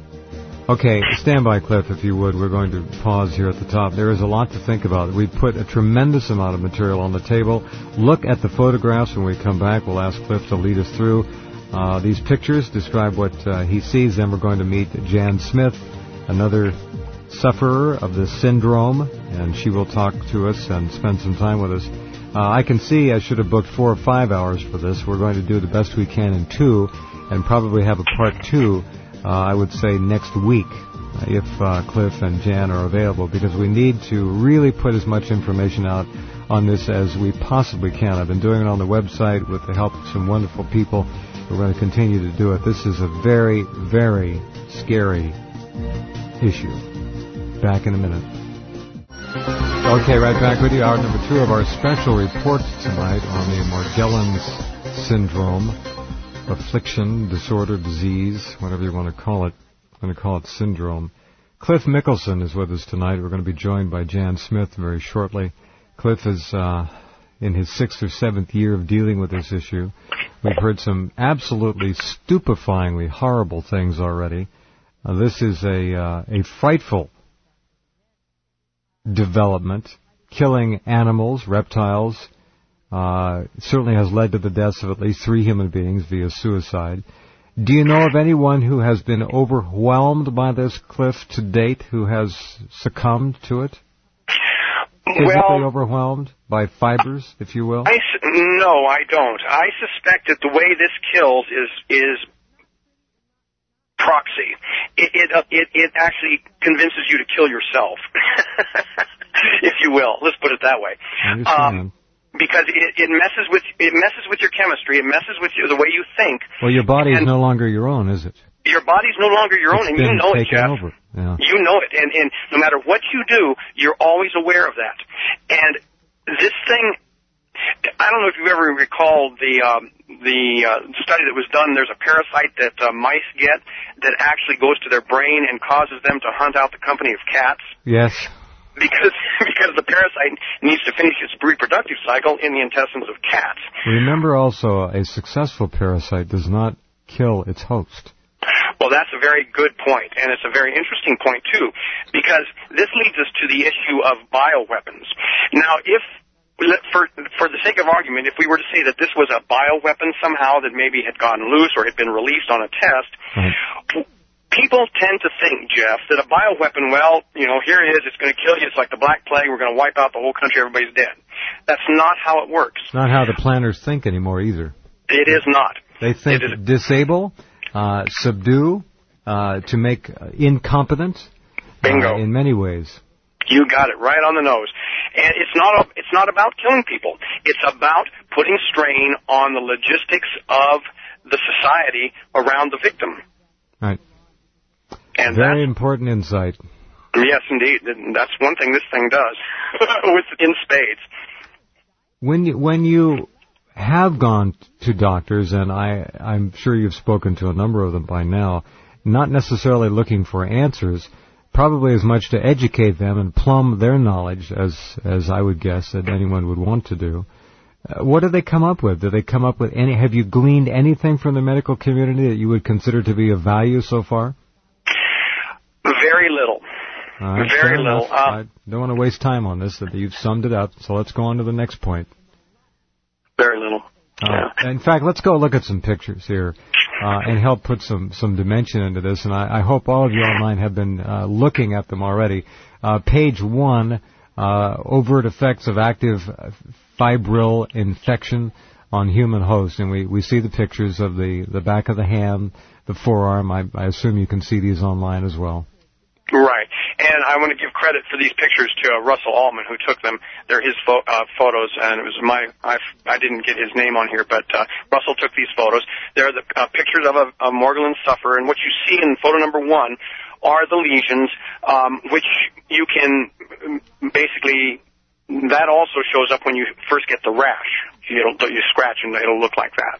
Okay, stand by, Cliff, if you would. We're going to pause here at the top. There is a lot to think about. We've put a tremendous amount of material on the table. Look at the photographs when we come back. We'll ask Cliff to lead us through uh, these pictures, describe what uh, he sees. Then we're going to meet Jan Smith, another sufferer of this syndrome, and she will talk to us and spend some time with us. Uh, I can see I should have booked four or five hours for this. We're going to do the best we can in two, and probably have a part two Uh, I would say next week, if uh, Cliff and Jan are available, because we need to really put as much information out on this as we possibly can. I've been doing it on the website with the help of some wonderful people. We're going to continue to do it. This is a very, very scary issue. Back in a minute. Okay, right back with you. Hour number two of our special report tonight on the Morgellons syndrome. Affliction, disorder, disease, whatever you want to call it. I'm going to call it syndrome. Cliff Mickelson is with us tonight. We're going to be joined by Jan Smith very shortly. Cliff is uh, in his sixth or seventh year of dealing with this issue. We've heard some absolutely stupefyingly horrible things already. Uh, this is a uh, a frightful development, killing animals, reptiles. Uh, it certainly has led to the deaths of at least three human beings via suicide. Do you know of anyone who has been overwhelmed by this, Cliff, to date, who has succumbed to it? Physically well, overwhelmed by fibers, if you will? I, no, I don't. I suspect that the way this kills is is proxy. It it, uh, it it actually convinces you to kill yourself. If you will. Let's put it that way. Um, because it, it messes with it messes with your chemistry. It messes with you, the way you think. Well, your body is no longer your own, is it? Your body's no longer your it's own, and you know it, Jeff. Over. Yeah. You know it, and, and no matter what you do, you're always aware of that. And this thing, I don't know if you ever recall the um, the uh, study that was done. There's a parasite that uh, mice get that actually goes to their brain and causes them to hunt out the company of cats. Yes. Because because the parasite needs to finish its reproductive cycle in the intestines of cats. Remember also, a successful parasite does not kill its host. Well, that's a very good point, and it's a very interesting point, too, because this leads us to the issue of bioweapons. Now, if, for for the sake of argument, if we were to say that this was a bioweapon somehow that maybe had gotten loose or had been released on a test, right. People tend to think, Jeff, that a bioweapon, well, you know, here it is, it's going to kill you, it's like the Black Plague, we're going to wipe out the whole country, everybody's dead. That's not how it works. It's not how the planners think anymore, either. It is not. They think disable... Uh, subdue, uh, to make uh, incompetent. Bingo. Uh, in many ways. You got it right on the nose. And it's not a, it's not about killing people. It's about putting strain on the logistics of the society around the victim. Right. And very important insight. Yes, indeed. That's one thing this thing does with in spades. When you, when you have gone to doctors, and I, I'm sure you've spoken to a number of them by now, not necessarily looking for answers, probably as much to educate them and plumb their knowledge as as I would guess that anyone would want to do. Uh, what do they come up with? Do they come up with any? Have you gleaned anything from the medical community that you would consider to be of value so far? Very little. Right, Very little. Uh, I don't want to waste time on this. That you've summed it up. So let's go on to the next point. Very little. Uh, yeah. In fact, let's go look at some pictures here uh, and help put some, some dimension into this. And I, I hope all of you online have been uh, looking at them already. Uh, page one, uh, overt effects of active fibril infection on human host. And we, we see the pictures of the, the back of the hand, the forearm. I, I assume you can see these online as well. Right. And I want to give credit for these pictures to uh, Russell Altman, who took them. They're his fo- uh, photos, and it was my, I, I didn't get his name on here, but uh, Russell took these photos. They're the uh, pictures of a, a Morgellons sufferer, and what you see in photo number one are the lesions, um, which you can basically, that also shows up when you first get the rash. It'll, you scratch, and it'll look like that.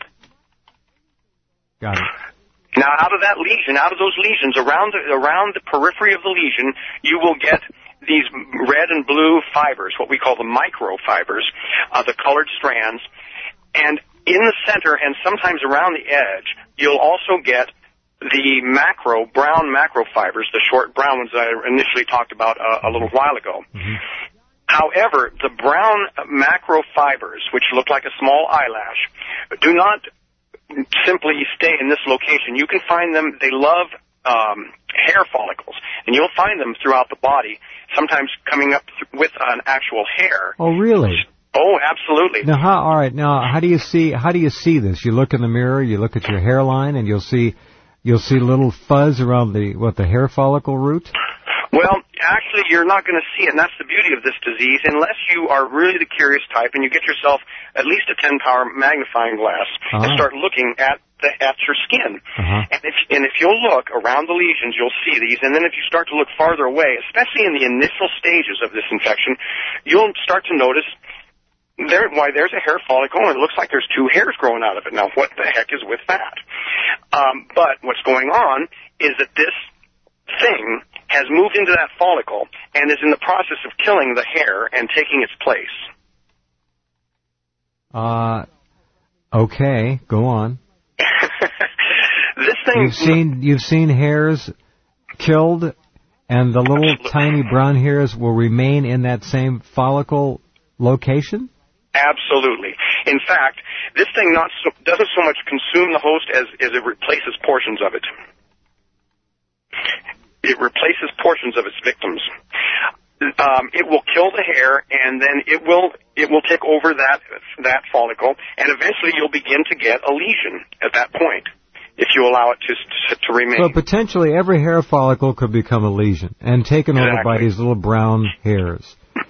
Got it. Now, out of that lesion, out of those lesions, around the, around the periphery of the lesion, you will get these red and blue fibers, what we call the microfibers, uh, the colored strands. And in the center and sometimes around the edge, you'll also get the macro, brown macrofibers, the short brown ones that I initially talked about uh, a little while ago. Mm-hmm. However, the brown macrofibers, which look like a small eyelash, do not simply stay in this location. You can find them, they love um, hair follicles, and you'll find them throughout the body, sometimes coming up th- with an actual hair. Oh, really? Oh, absolutely. Now, how, all right, now, how do you see, how do you see this? You look in the mirror, you look at your hairline, and you'll see, you'll see little fuzz around the, what, the hair follicle root? Well, actually, you're not going to see it, and that's the beauty of this disease, unless you are really the curious type and you get yourself at least a ten-power magnifying glass uh-huh. and start looking at the, at your skin. Uh-huh. And if and if you'll look around the lesions, you'll see these, and then if you start to look farther away, especially in the initial stages of this infection, you'll start to notice there, why, there's a hair follicle, and it looks like there's two hairs growing out of it. Now, what the heck is with that? Um, but what's going on is that this thing has moved into that follicle and is in the process of killing the hair and taking its place. Uh, okay, go on. This thing... You've seen, you've seen hairs killed, and the little Absolutely. tiny brown hairs will remain in that same follicle location? Absolutely. In fact, this thing not so, doesn't so much consume the host as, as it replaces portions of it. It replaces portions of its victims. Um, it will kill the hair, and then it will it will take over that that follicle, and eventually you'll begin to get a lesion at that point if you allow it to to remain. So potentially every hair follicle could become a lesion and taken exactly. over by these little brown hairs.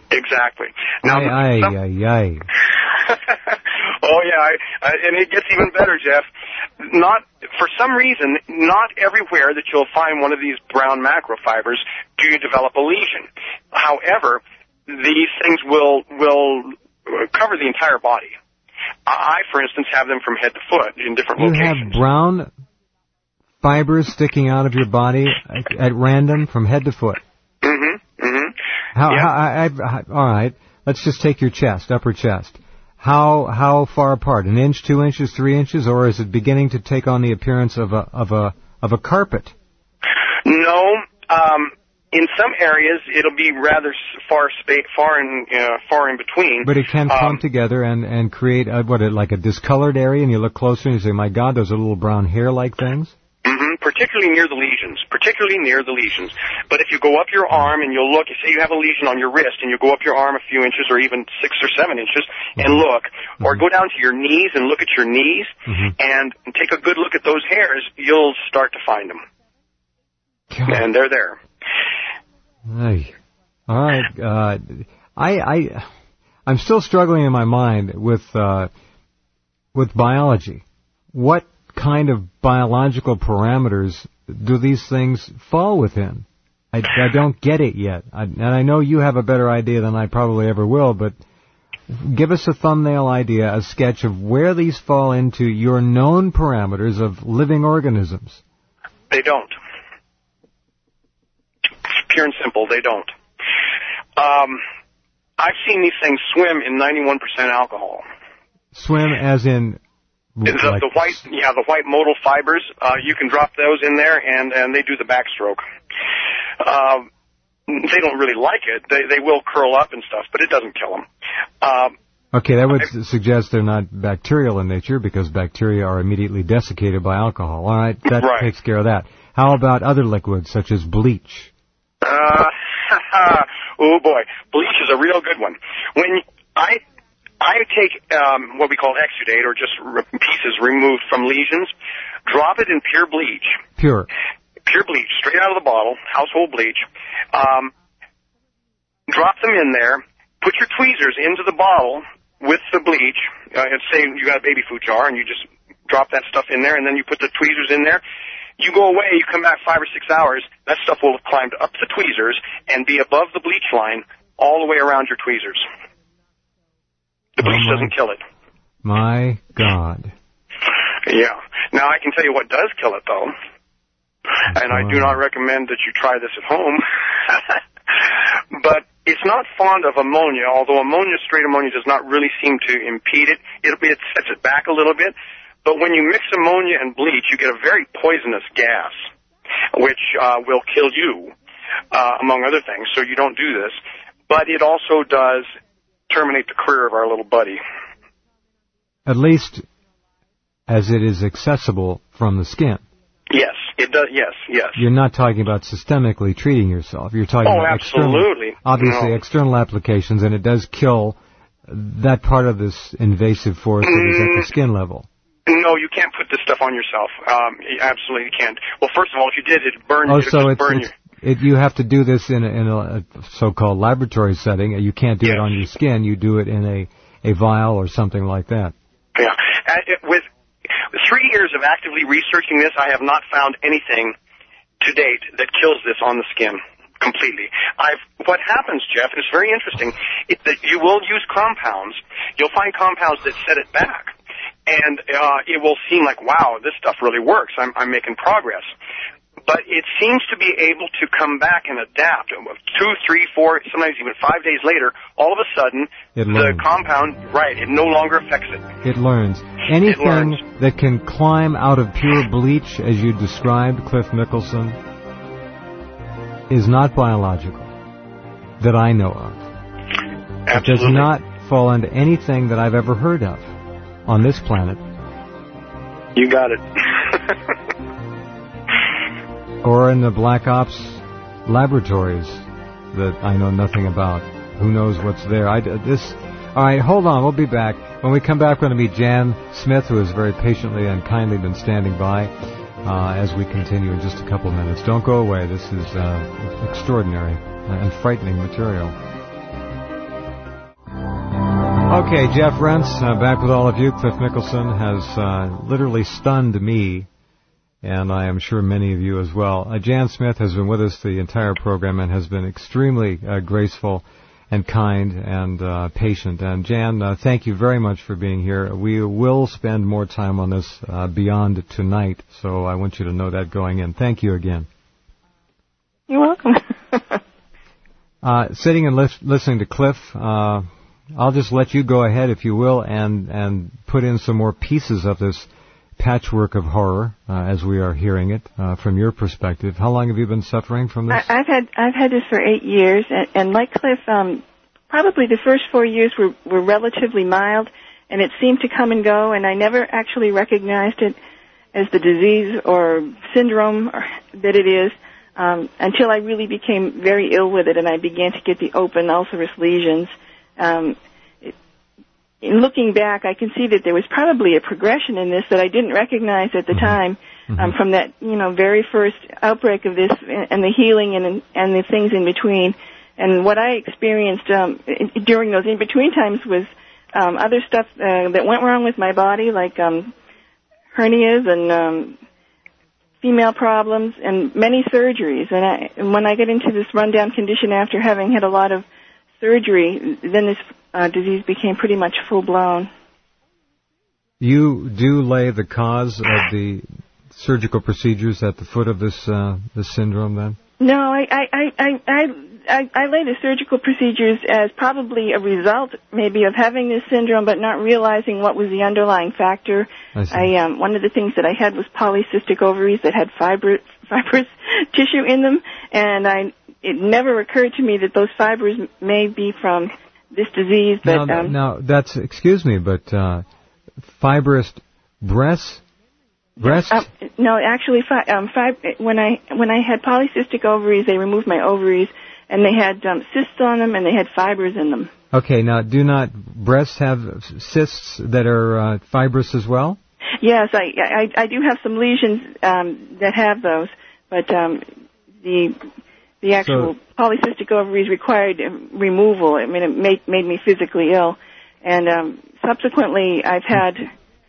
Exactly. Now, aye, some, aye, aye, oh yeah, I, I, and it gets even better, Jeff. Not for some reason, not everywhere that you'll find one of these brown macrofibers do you develop a lesion. However, these things will will cover the entire body. I, for instance, have them from head to foot in different you locations. You have brown fibers sticking out of your body at, at random from head to foot. Mm-hmm. Mm-hmm. How? Yeah. how I, I, all right. Let's just take your chest, upper chest. How how far apart? An inch, two inches, three inches, or is it beginning to take on the appearance of a of a of a carpet? No. Um, in some areas, it'll be rather far spa- far in uh, far in between. But it can clump um, together and and create a, what like a discolored area, and you look closer and you say, "My God, those are little brown hair-like things." Mm-hmm, particularly near the lesions, particularly near the lesions. But if you go up your arm and you'll look, say you have a lesion on your wrist, and you go up your arm a few inches or even six or seven inches and mm-hmm. look, or mm-hmm. go down to your knees and look at your knees mm-hmm. and take a good look at those hairs, you'll start to find them. God. And they're there. Hey. All right. Uh, I, I, I'm still struggling in my mind with uh, with biology. What kind of biological parameters do these things fall within? I, I don't get it yet. I, and I know you have a better idea than I probably ever will, but give us a thumbnail idea, a sketch of where these fall into your known parameters of living organisms. They don't. Pure and simple, they don't. Um, I've seen these things swim in ninety-one percent alcohol. Swim as in... The, like, the white, yeah, the white modal fibers, uh, you can drop those in there and, and they do the backstroke. Um, they don't really like it. They, they will curl up and stuff, but it doesn't kill them. Um, okay, that would I, suggest they're not bacterial in nature because bacteria are immediately desiccated by alcohol. All right, that right. takes care of that. How about other liquids such as bleach? Uh, oh boy, bleach is a real good one. When I I take um, what we call exudate, or just re- pieces removed from lesions, drop it in pure bleach. Pure. Pure bleach, straight out of the bottle, household bleach. Um, drop them in there. Put your tweezers into the bottle with the bleach. Uh, and say you got a baby food jar, and you just drop that stuff in there, and then you put the tweezers in there. You go away, you come back five or six hours, that stuff will have climbed up the tweezers and be above the bleach line all the way around your tweezers. The bleach oh doesn't kill it. My God. Yeah. Now, I can tell you what does kill it, though. That's and I do not recommend that you try this at home. But it's not fond of ammonia, although ammonia, straight ammonia, does not really seem to impede it. It'll be, it sets it back a little bit. But when you mix ammonia and bleach, you get a very poisonous gas, which uh, will kill you, uh, among other things. So you don't do this. But it also does terminate the career of our little buddy. At least as it is accessible from the skin. Yes, it does. Yes, yes. You're not talking about systemically treating yourself. You're talking oh, about absolutely. External, obviously no. external applications, and it does kill that part of this invasive force that mm. is at the skin level. No, you can't put this stuff on yourself. Um, you absolutely can't. Well, first of all, if you did, it'd burn oh, you. So it's, burn it's, you. It, you have to do this in a, in a so-called laboratory setting. You can't do yes. it on your skin. You do it in a, a vial or something like that. Yeah. Uh, it, with three years of actively researching this, I have not found anything to date that kills this on the skin completely. I've, what happens, Jeff, is very interesting, it, that you will use compounds. You'll find compounds that set it back. And uh, it will seem like, wow, this stuff really works. I'm, I'm making progress. But it seems to be able to come back and adapt. Two, three, four, sometimes even five days later, all of a sudden, the compound, right, it no longer affects it. It learns. Anything it learns. that can climb out of pure bleach, as you described, Cliff Mickelson, is not biological, that I know of. Absolutely. It does not fall into anything that I've ever heard of on this planet. You got it. Or in the Black Ops laboratories that I know nothing about. Who knows what's there? I, this, all right, hold on. We'll be back. When we come back, we're going to meet Jan Smith, who has very patiently and kindly been standing by uh, as we continue in just a couple of minutes. Don't go away. This is uh, extraordinary and frightening material. Okay, Jeff Rentz, uh, back with all of you. Cliff Mickelson has uh, literally stunned me, and I am sure many of you as well. Uh, Jan Smith has been with us the entire program and has been extremely uh, graceful and kind and uh, patient. And Jan, uh, thank you very much for being here. We will spend more time on this uh, beyond tonight, so I want you to know that going in. Thank you again. You're welcome. uh, sitting and li- listening to Cliff, uh, I'll just let you go ahead, if you will, and, and put in some more pieces of this patchwork of horror, uh, as we are hearing it, uh, from your perspective. How long have you been suffering from this? I, I've had I've had this for eight years, and, and like Cliff, um, probably the first four years were, were relatively mild, and it seemed to come and go, and I never actually recognized it as the disease or syndrome or, that it is, um, until I really became very ill with it, and I began to get the open ulcerous lesions. Um, In looking back, I can see that there was probably a progression in this that I didn't recognize at the mm-hmm. time, um, mm-hmm. from that, you know, very first outbreak of this and the healing and and the things in between. And what I experienced um, during those in-between times was um, other stuff uh, that went wrong with my body, like um, hernias and um, female problems and many surgeries. And, I, and when I get into this rundown condition after having had a lot of surgery, then this uh, disease became pretty much full-blown. You do lay the cause of the surgical procedures at the foot of this uh, this syndrome, then? No, I I, I, I, I I lay the surgical procedures as probably a result, maybe, of having this syndrome, but not realizing what was the underlying factor. I see. I, um, one of the things that I had was polycystic ovaries that had fibro, fibrous tissue in them, and I it never occurred to me that those fibers may be from this disease. But now, um, now that's excuse me, but uh, fibrous breasts. Breast? Uh, no, actually, fi- um, fib- when I when I had polycystic ovaries, they removed my ovaries, and they had um, cysts on them, and they had fibers in them. Okay, now do not breasts have cysts that are uh, fibrous as well? Yes, I, I I do have some lesions um, that have those, but um, the the actual so, polycystic ovaries required removal. I mean, it made made me physically ill, and um, subsequently, I've had.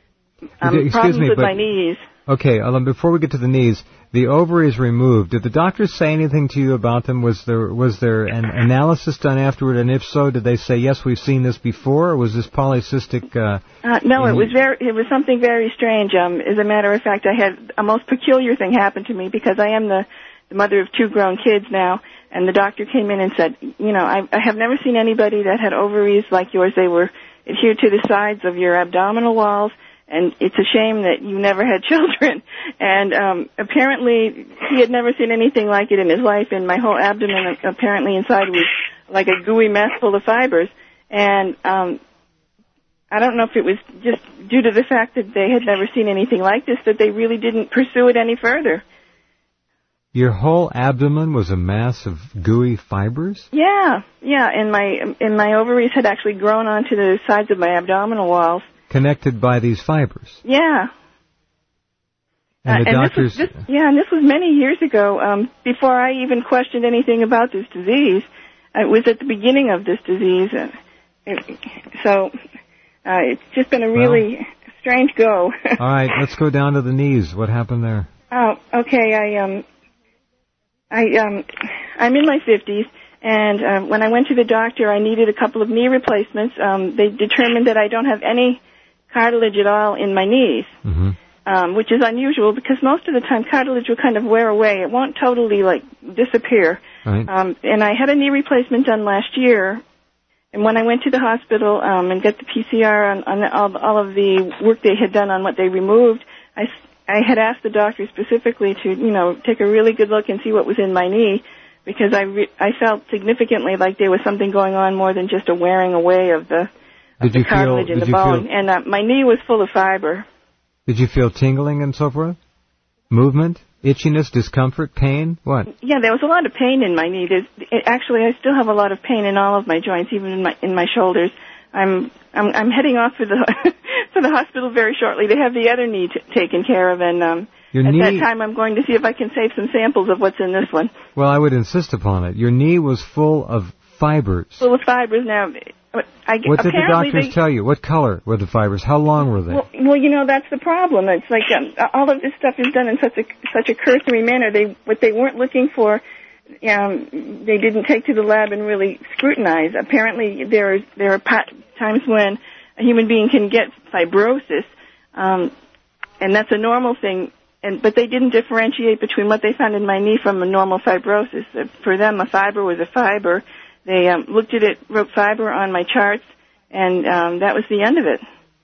Um, Excuse problems me, with but, my knees. Okay, um, before we get to the knees, the ovaries removed. Did the doctors say anything to you about them? Was there was there an analysis done afterward, and if so, did they say yes, we've seen this before, or was this polycystic? Uh, uh, no, it was very it was something very strange. Um, as a matter of fact, I had a most peculiar thing happen to me because I am the, the mother of two grown kids now, and the doctor came in and said, you know, I, I have never seen anybody that had ovaries like yours. They were adhered to the sides of your abdominal walls. And it's a shame that you never had children. And um, apparently he had never seen anything like it in his life, and my whole abdomen apparently inside was like a gooey mess full of fibers. And um, I don't know if it was just due to the fact that they had never seen anything like this that they really didn't pursue it any further. Your whole abdomen was a mass of gooey fibers? Yeah, yeah, and my and my ovaries had actually grown onto the sides of my abdominal walls. Connected by these fibers. Yeah. And the uh, and doctors... This was, this, yeah, and this was many years ago, um, before I even questioned anything about this disease. It was at the beginning of this disease. Uh, it, so uh, it's just been a really well, strange go. All right, let's go down to the knees. What happened there? Oh, okay. I um, I um, I'm in my fifties. And uh, when I went to the doctor, I needed a couple of knee replacements. Um, they determined that I don't have any cartilage at all in my knees, mm-hmm. um, which is unusual because most of the time cartilage will kind of wear away. It won't totally, like, disappear. Right. Um, and I had a knee replacement done last year. And when I went to the hospital um, and got the P C R on, on all, all of the work they had done on what they removed, I, I had asked the doctor specifically to, you know, take a really good look and see what was in my knee, because I re- I felt significantly like there was something going on more than just a wearing away of the, of the cartilage in the bone. Feel, and uh, my knee was full of fiber. Did you feel tingling and so forth? Movement? Itchiness? Discomfort? Pain? What? Yeah, there was a lot of pain in my knee. There's, it, actually, I still have a lot of pain in all of my joints, even in my in my shoulders. I'm I'm, I'm heading off for the for the hospital very shortly to have the other knee t- taken care of, and um, Your At knee, that time, I'm going to see if I can save some samples of what's in this one. Well, I would insist upon it. Your knee was full of fibers. Full of fibers. Now, But I, what did the doctors they, tell you? What color were the fibers? How long were they? Well, well you know, that's the problem. It's like um, all of this stuff is done in such a such a cursory manner. They what they weren't looking for, um, they didn't take to the lab and really scrutinize. Apparently, there is there are pot, times when a human being can get fibrosis, um, and that's a normal thing. And but they didn't differentiate between what they found in my knee from a normal fibrosis. For them, a fiber was a fiber. They um, looked at it, wrote fiber on my charts, and um, that was the end of it.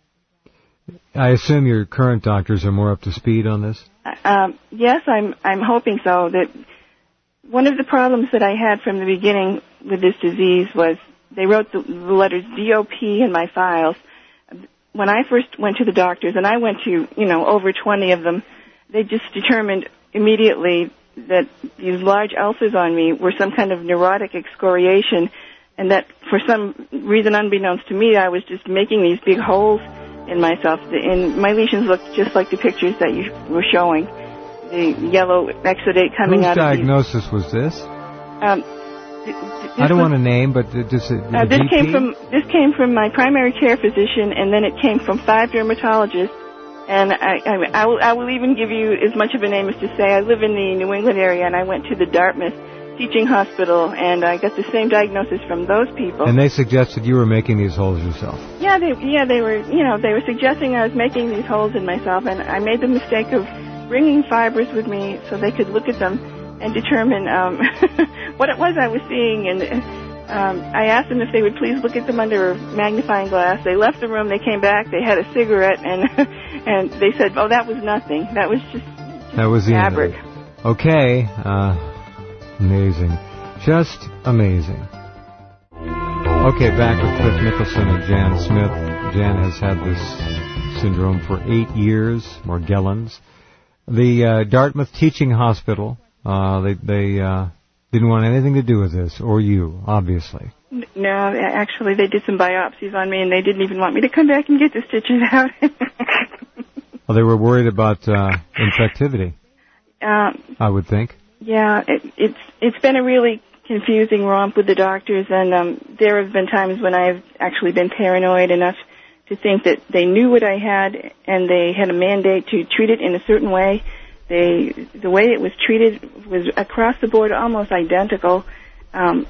I assume your current doctors are more up to speed on this? Um, yes, I'm I'm hoping so. That one of the problems that I had from the beginning with this disease was they wrote the, the letters D O P in my files. When I first went to the doctors, and I went to, you know, over twenty of them, they just determined immediately that these large ulcers on me were some kind of neurotic excoriation, and that for some reason unbeknownst to me, I was just making these big holes in myself. And my lesions looked just like the pictures that you were showing, the yellow exudate coming Whose out of these. Whose diagnosis was this? Um, I don't was, want to name, but does it, uh, this came from this came from my primary care physician, and then it came from five dermatologists. And I, I, I, will, I will even give you as much of a name as to say I live in the New England area, and I went to the Dartmouth Teaching Hospital, and I got the same diagnosis from those people. And they suggested you were making these holes yourself. Yeah, they, yeah, they were, you know, they were suggesting I was making these holes in myself, and I made the mistake of bringing fibers with me so they could look at them and determine um, what it was I was seeing. And um, I asked them if they would please look at them under a magnifying glass. They left the room. They came back. They had a cigarette, and and they said, "Oh, that was nothing. That was just that was the fabric." End of it. Okay, uh, amazing, just amazing. Okay, back with Cliff Nicholson and Jan Smith. Jan has had this syndrome for eight years, Morgellons. The uh, Dartmouth Teaching Hospital. Uh, they they uh, didn't want anything to do with this, or you, obviously. No, actually, they did some biopsies on me, and they didn't even want me to come back and get the stitches out. Well, they were worried about uh, infectivity, um, I would think. Yeah, it, it's it's been a really confusing romp with the doctors, and um, there have been times when I've actually been paranoid enough to think that they knew what I had, and they had a mandate to treat it in a certain way. They, the way it was treated was across the board almost identical. Um,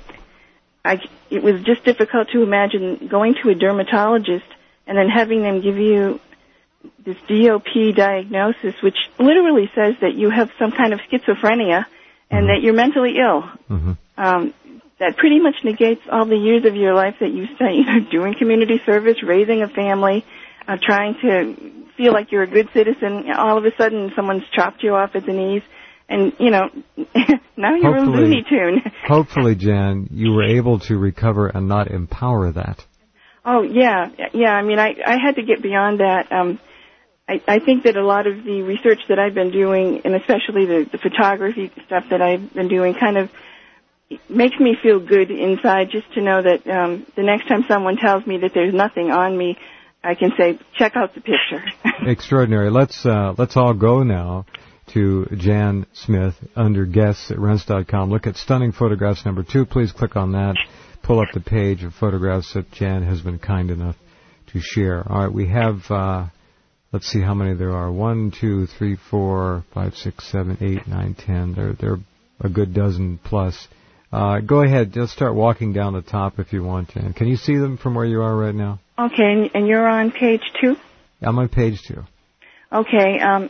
I, it was just difficult to imagine going to a dermatologist and then having them give you this D O P diagnosis, which literally says that you have some kind of schizophrenia and mm-hmm. that you're mentally ill. Mm-hmm. Um, that pretty much negates all the years of your life that you spent, you know, doing community service, raising a family, uh, trying to feel like you're a good citizen. All of a sudden, someone's chopped you off at the knees, and, you know, now you're hopefully, a Looney Tune. Hopefully, Jan, you were able to recover and not empower that. Oh, yeah. Yeah, I mean, I, I had to get beyond that. Um, I, I think that a lot of the research that I've been doing, and especially the, the photography stuff that I've been doing, kind of makes me feel good inside just to know that um, the next time someone tells me that there's nothing on me, I can say, check out the picture. Extraordinary. Let's uh, let's all go now to Jan Smith under guests at rense dot com. Look at Stunning Photographs number two. Please click on that. Pull up the page of photographs that Jan has been kind enough to share. All right, we have, uh, let's see how many there are. One, two, three, four, five, six, seven, eight, nine, ten. There, there are a good dozen plus. Uh, go ahead. Just start walking down the top if you want, Jan. Can you see them from where you are right now? Okay, and you're on page two? I'm on page two. Okay. Um,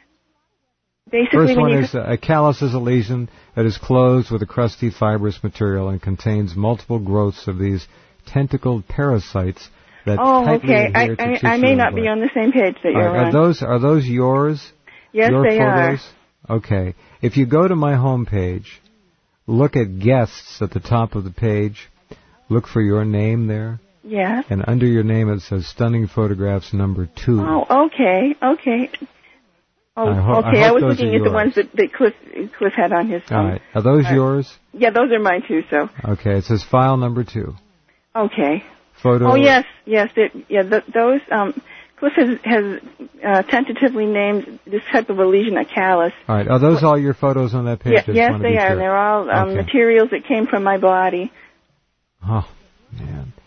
basically, First when one you is uh, a callus is a lesion that is closed with a crusty fibrous material and contains multiple growths of these tentacled parasites that oh, tightly okay. adhere I, to I, tissue I may not and be blood. on the same page that you're are, on. Are those are those yours? Yes, Your they photos? are. Okay. If you go to my home page, look at guests at the top of the page. Look for your name there. Yes. And under your name it says Stunning Photographs number two. Oh, okay, okay. Oh, I ho- okay. I, I was those looking are at the ones that, that Cliff Cliff had on his phone. All right. Are those uh, yours? Yeah, those are mine too. So. Okay. It says file number two. Okay. Photo. Oh yes, yes. It, yeah, th- those. Um, Cliff has, has uh, tentatively named this type of a lesion a callus. All right. Are those all your photos on that page? Yeah, yes, they are. Sure. They're all um, okay. materials that came from my body. Oh man.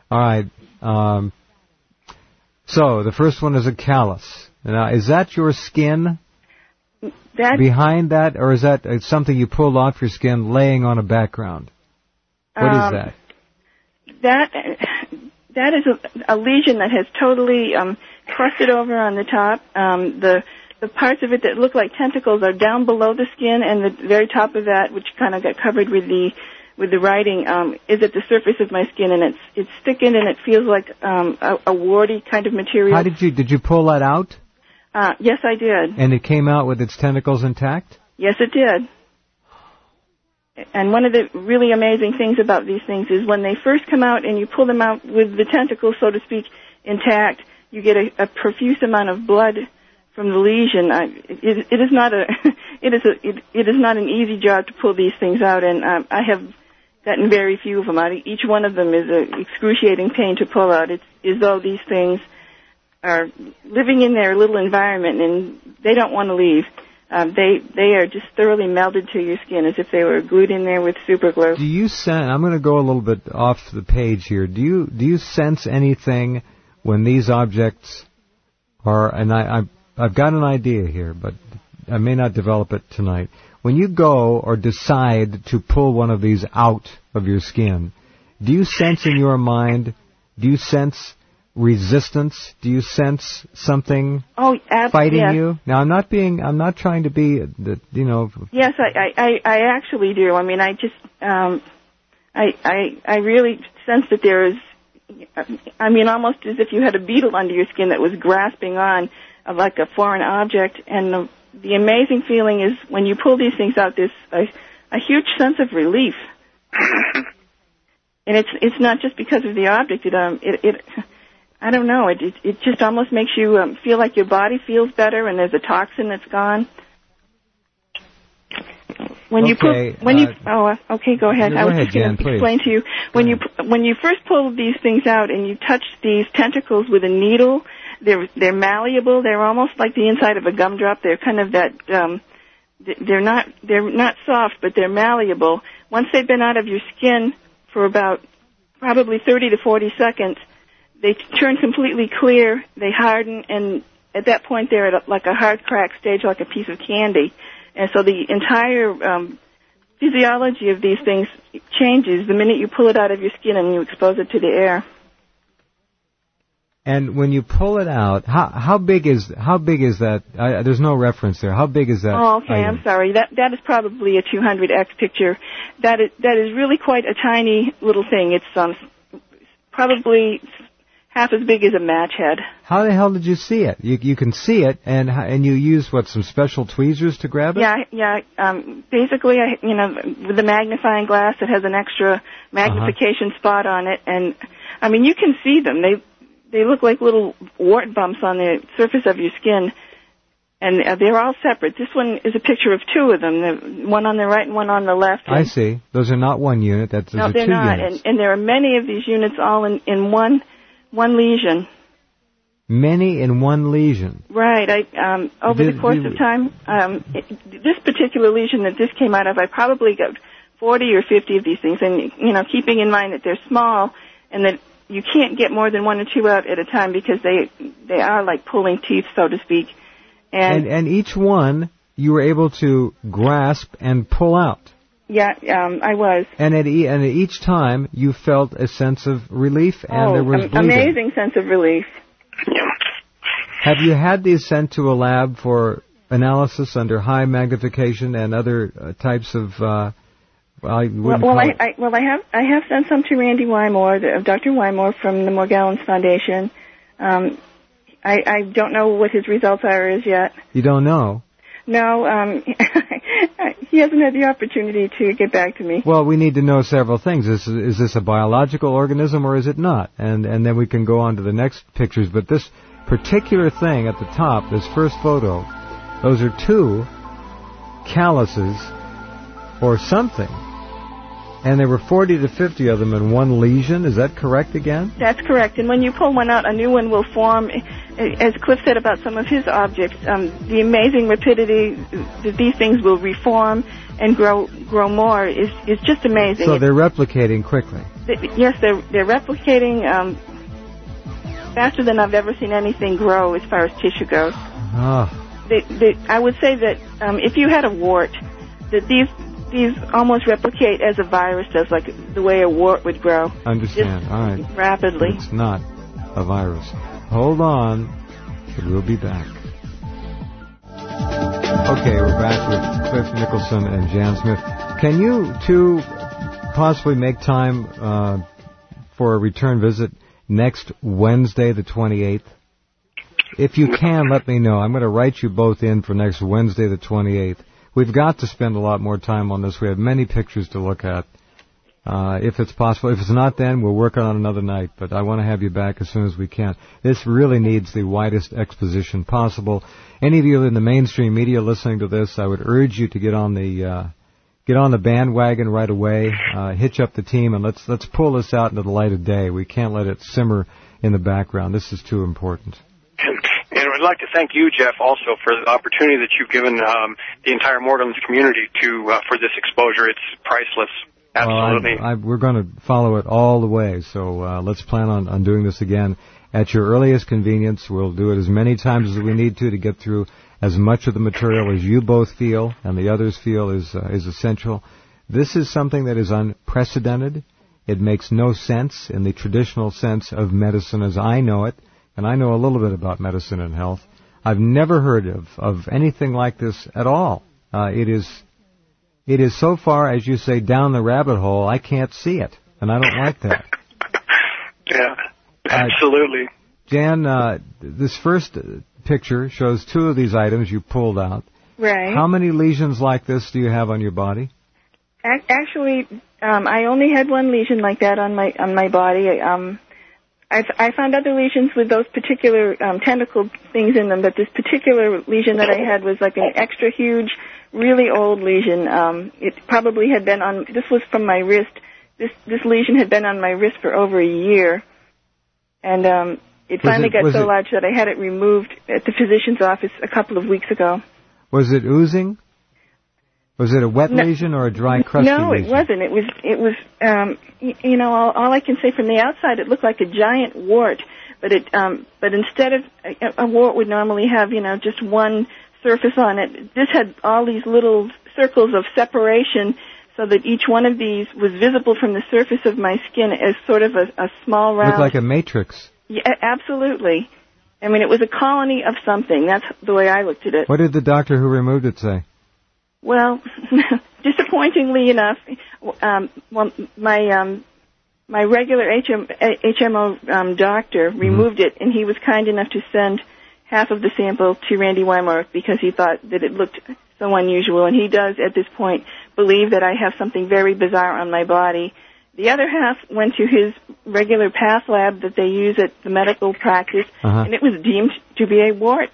All right. Um, so the first one is a callus. Now, is that your skin that, behind that, or is that something you pulled off your skin laying on a background? What um, is that? That that is a, a lesion that has totally um, crusted over on the top. Um, the the parts of it that look like tentacles are down below the skin, and the very top of that, which kind of got covered with the with the writing, um, is at the surface of my skin, and it's it's thickened, and it feels like um, a, a warty kind of material. How did you did you pull that out? Uh, yes, I did. And it came out with its tentacles intact? Yes, it did. And one of the really amazing things about these things is when they first come out and you pull them out with the tentacles, so to speak, intact, you get a, a profuse amount of blood from the lesion. I, it, it is not a it is a it, it is not an easy job to pull these things out, and um, I have gotten very few of them out. Each one of them is an excruciating pain to pull out. It's as though these things are living in their little environment and they don't want to leave. Um, they they are just thoroughly melded to your skin as if they were glued in there with super glue. Do you sense? I'm going to go a little bit off the page here. Do you do you sense anything when these objects are? And I I've, I've got an idea here, but I may not develop it tonight. When you go or decide to pull one of these out of your skin, do you sense in your mind? Do you sense resistance? Do you sense something oh, ab- fighting yes. you? Now, I'm not being, I'm not trying to be, the, you know. Yes, I, I, I actually do. I mean, I just, um, I, I, I really sense that there is, I mean, almost as if you had a beetle under your skin that was grasping on uh, like a foreign object. And the, the amazing feeling is when you pull these things out, there's a, a huge sense of relief. And it's, it's not just because of the object. It, um, it, it I don't know. It, it it just almost makes you um, feel like your body feels better, and there's a toxin that's gone. When okay, you put when uh, you oh okay go ahead. Go I was ahead, just going to explain to you when you when you first pull these things out and you touch these tentacles with a needle, they're they're malleable. They're almost like the inside of a gumdrop. They're kind of that. Um, they're not they're not soft, but they're malleable. Once they've been out of your skin for about probably thirty to forty seconds. They turn completely clear, they harden, and at that point they're at a, like a hard crack stage, like a piece of candy. And so the entire um, physiology of these things changes the minute you pull it out of your skin and you expose it to the air. And when you pull it out, how how big is how big is that? I, there's no reference there. How big is that? Oh, okay. item? I'm sorry. That that is probably a two hundred X picture. That is that is really quite a tiny little thing. It's um probably half as big as a match head. How the hell did you see it? You you can see it, and and you use what, some special tweezers to grab it? Yeah, yeah. Um, basically, I you know with the magnifying glass, it has an extra magnification uh-huh. spot on it, and I mean you can see them. They they look like little wart bumps on the surface of your skin, and uh, they're all separate. This one is a picture of two of them, the one on the right and one on the left. I see. Those are not one unit. That's those no, are they're two not. units. And, and there are many of these units all in in one. One lesion. Many in one lesion. Right. I um, over did, the course did, of time, um, it, this particular lesion that this came out of, I probably got forty or fifty of these things, and you know, keeping in mind that they're small and that you can't get more than one or two out at a time because they they are like pulling teeth, so to speak. And and, and each one you were able to grasp and pull out. Yeah, um, I was. And at, e- and at each time, you felt a sense of relief, and oh, there was am- bleeding. Amazing sense of relief. Have you had these sent to a lab for analysis under high magnification and other uh, types of? Uh, I well, well, I, I, well, I have I have sent some to Randy Wymore, the, Doctor Wymore from the Morgellons Foundation. Um, I, I don't know what his results are as yet. You don't know? No, um, he hasn't had the opportunity to get back to me. Well, we need to know several things. Is, is this a biological organism or is it not? And and then we can go on to the next pictures. But this particular thing at the top, this first photo, those are two calluses or something And there were forty to fifty of them in one lesion. Is that correct again? That's correct. And when you pull one out, a new one will form. As Cliff said about some of his objects, um, the amazing rapidity that these things will reform and grow grow more is, is just amazing. So they're replicating quickly. Yes, they're, they're replicating um, faster than I've ever seen anything grow as far as tissue goes. Ah. They, they, I would say that um, if you had a wart, that these these almost replicate as a virus does, like the way a wart would grow. Understand. All right. Rapidly. It's not a virus. Hold on. We'll be back. Okay, we're back with Cliff Nicholson and Jan Smith. Can you two possibly make time uh, for a return visit next Wednesday, the twenty-eighth? If you can, let me know. I'm going to write you both in for next Wednesday, the twenty-eighth. We've got to spend a lot more time on this. We have many pictures to look at. Uh, if it's possible. If it's not, then we'll work on another night. But I want to have you back as soon as we can. This really needs the widest exposition possible. Any of you in the mainstream media listening to this, I would urge you to get on the uh, get on the bandwagon right away. Uh, hitch up the team and let's let's pull this out into the light of day. We can't let it simmer in the background. This is too important. And I'd like to thank you, Jeff, also for the opportunity that you've given um, the entire Morgan's community to uh, for this exposure. It's priceless. Absolutely. Well, I, I, we're going to follow it all the way, so uh, let's plan on, on doing this again at your earliest convenience. We'll do it as many times as we need to to get through as much of the material as you both feel and the others feel is uh, is essential. This is something that is unprecedented. It makes no sense in the traditional sense of medicine as I know it, and I know a little bit about medicine and health. I've never heard of, of anything like this at all. Uh, it is... It is so far, as you say, down the rabbit hole, I can't see it, and I don't like that. Yeah, absolutely. Uh, Jan, uh, this first picture shows two of these items you pulled out. Right. How many lesions like this do you have on your body? Actually, um, I only had one lesion like that on my on my body. Um, I, I found other lesions with those particular um, tentacle things in them, but this particular lesion that I had was like an extra huge, really old lesion. Um, it probably had been on, this was from my wrist. This this lesion had been on my wrist for over a year. And um, it was finally it, got so it, large that I had it removed at the physician's office a couple of weeks ago. Was it oozing? Was it a wet no, lesion or a dry, crusty no, lesion? No, it wasn't. It was, it was. Um, y- you know, all, all I can say from the outside, it looked like a giant wart. But it, um, but instead of a, a wart would normally have, you know, just one surface on it, this had all these little circles of separation, so that each one of these was visible from the surface of my skin as sort of a, a small round. Looked like a matrix. Yeah, absolutely. I mean, it was a colony of something. That's the way I looked at it. What did the doctor who removed it say? Well, disappointingly enough, um, well, my um, my regular H M, H M O um, doctor removed mm-hmm. it, and he was kind enough to send half of the sample to Randy Weimark because he thought that it looked so unusual, and he does at this point believe that I have something very bizarre on my body. The other half went to his regular path lab that they use at the medical practice, uh-huh. and it was deemed to be a wart.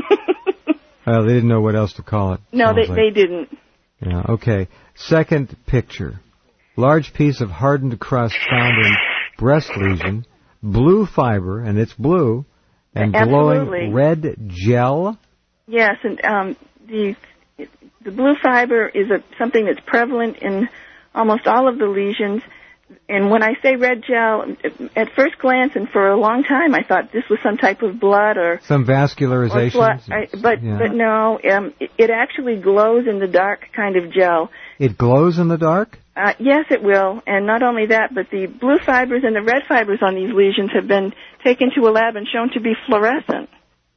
Well, they didn't know what else to call it. No, they, like. they didn't. Yeah, okay. Second picture. Large piece of hardened crust found in breast lesion, blue fiber, and it's blue, and Absolutely. glowing red gel. Yes, and um, the the blue fiber is a, something that's prevalent in almost all of the lesions. And when I say red gel, at first glance and for a long time, I thought this was some type of blood or some vascularization. Or I, but yeah. but no, um, it, it actually glows in the dark, kind of gel. It glows in the dark? Uh, yes, it will. And not only that, but the blue fibers and the red fibers on these lesions have been taken to a lab and shown to be fluorescent.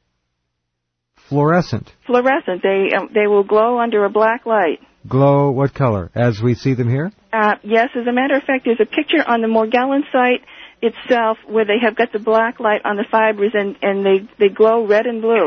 Fluorescent. Fluorescent. They um, they will glow under a black light. Glow what color? As we see them here? Uh, yes, as a matter of fact, there's a picture on the Morgellon site itself where they have got the black light on the fibers, and, and they, they glow red and blue.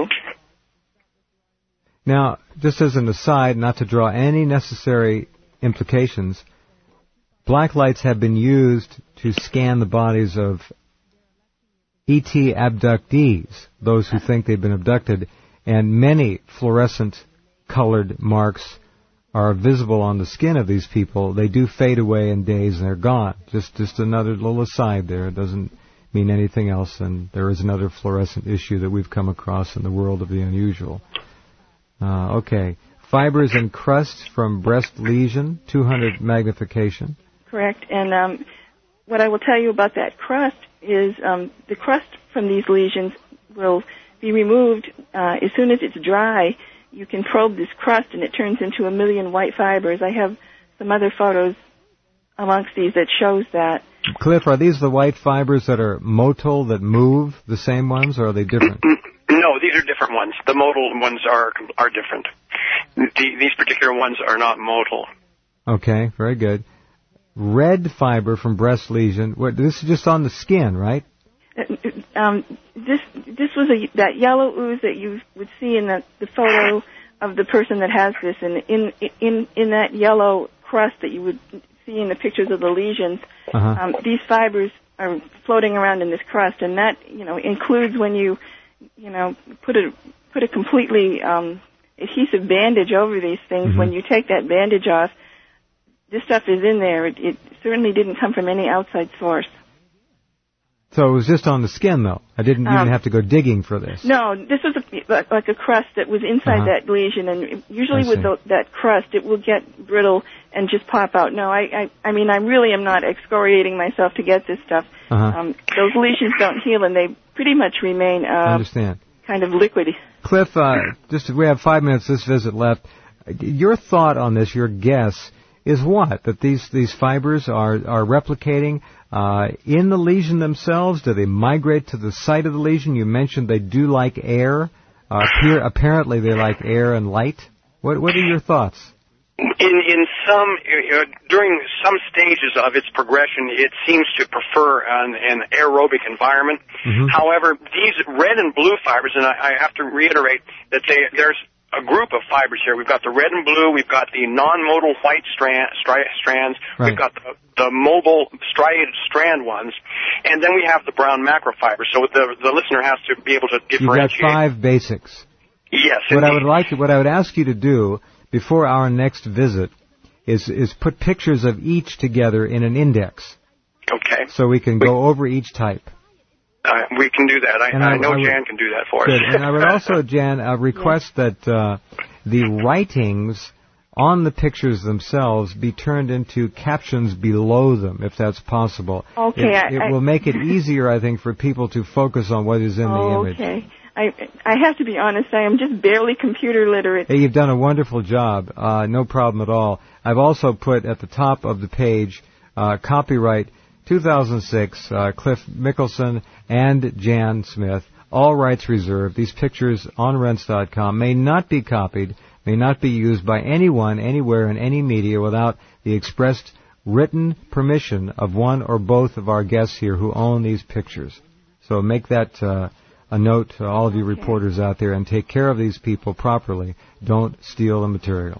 Now, just as an aside, not to draw any necessary implications, black lights have been used to scan the bodies of E T abductees, those who think they've been abducted, and many fluorescent-colored marks are visible on the skin of these people, they do fade away in days and they're gone. Just just another little aside there. It doesn't mean anything else, and there is another fluorescent issue that we've come across in the world of the unusual. Uh, okay. Fibers and crust from breast lesion, two hundred magnification. Correct. And um, what I will tell you about that crust is um, the crust from these lesions will be removed uh, as soon as it's dry. You can probe this crust, and it turns into a million white fibers. I have some other photos amongst these that shows that. Cliff, are these the white fibers that are motile, that move, the same ones, or are they different? No, these are different ones. The motile ones are are different. The, these particular ones are not motile. Okay, very good. Red fiber from breast lesion. What, this is just on the skin, right? Um, this this was a, that yellow ooze that you would see in the, the photo of the person that has this, and in in in that yellow crust that you would see in the pictures of the lesions, uh-huh. um, these fibers are floating around in this crust, and that you know includes when you you know put a put a completely um, adhesive bandage over these things. Mm-hmm. When you take that bandage off, this stuff is in there. It, it certainly didn't come from any outside source. So it was just on the skin, though. I didn't even um, have to go digging for this. No, this was a, like a crust that was inside uh-huh. that lesion, and usually with the, that crust, it will get brittle and just pop out. No, I, I, I mean, I really am not excoriating myself to get this stuff. Uh-huh. Um, those lesions don't heal, and they pretty much remain uh, I understand. kind of liquidy. Cliff, uh, just we have five minutes this visit left. Your thought on this, your guess, is what? That these, these fibers are, are replicating uh, in the lesion themselves? Do they migrate to the site of the lesion? You mentioned they do like air. Uh, appear, apparently they like air and light. What, what are your thoughts? In, in some, you know, during some stages of its progression, it seems to prefer an, an aerobic environment. Mm-hmm. However, these red and blue fibers, and I, I have to reiterate that they, there's a group of fibers here. We've got the red and blue, we've got the non-motile white strand, stri- strands, right. We've got the, the mobile striated strand ones, and then we have the brown macrofibers. So the the listener has to be able to differentiate. You've got five basics. Yes. What indeed. I would like, what I would ask you to do before our next visit is is put pictures of each together in an index. Okay. So we can we, go over each type. Uh, we can do that. I, I, I know I would, Jan can do that for good. us. And I would also, Jan, uh, request yeah. that uh, the writings on the pictures themselves be turned into captions below them, if that's possible. Okay. It, I, it I, will make it easier, I think, for people to focus on what is in oh, the image. Okay. I I have to be honest, I am just barely computer literate. Hey, you've done a wonderful job. Uh, no problem at all. I've also put at the top of the page, uh, copyright two thousand six, uh, Cliff Mickelson and Jan Smith, all rights reserved. These pictures on rense dot com may not be copied, may not be used by anyone, anywhere, in any media without the expressed written permission of one or both of our guests here who own these pictures. So make that uh, a note to all of you okay. reporters out there, and take care of these people properly. Don't steal the material.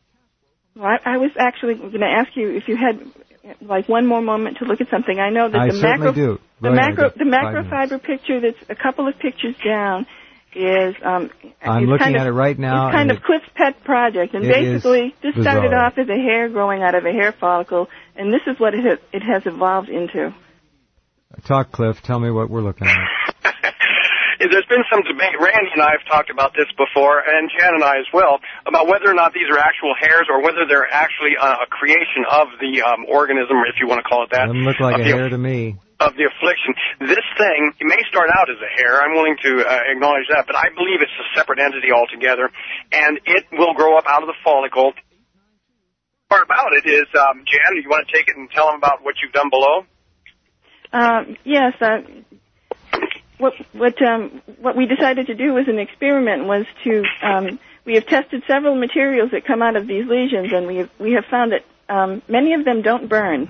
Well, I, I was actually going to ask you if you had like one more moment to look at something. I know that I the macro do. the macro the macrofiber picture that's a couple of pictures down is um I'm is looking kind at of, it right now. It's kind of it, Cliff's pet project, and basically this bizarre. started off as a hair growing out of a hair follicle, and this is what it has, it has evolved into. Talk, Cliff. Tell me what we're looking at. There's been some debate. Randy and I have talked about this before, and Jan and I as well, about whether or not these are actual hairs or whether they're actually a, a creation of the um, organism, if you want to call it that. Doesn't look like a the, hair to me. Of the affliction. This thing, it may start out as a hair. I'm willing to uh, acknowledge that, but I believe it's a separate entity altogether, and it will grow up out of the follicle. The part about it is, um, Jan, you want to take it and tell them about what you've done below? Um, yes, uh, What what um, what we decided to do as an experiment was to um, we have tested several materials that come out of these lesions, and we have, we have found that um, many of them don't burn.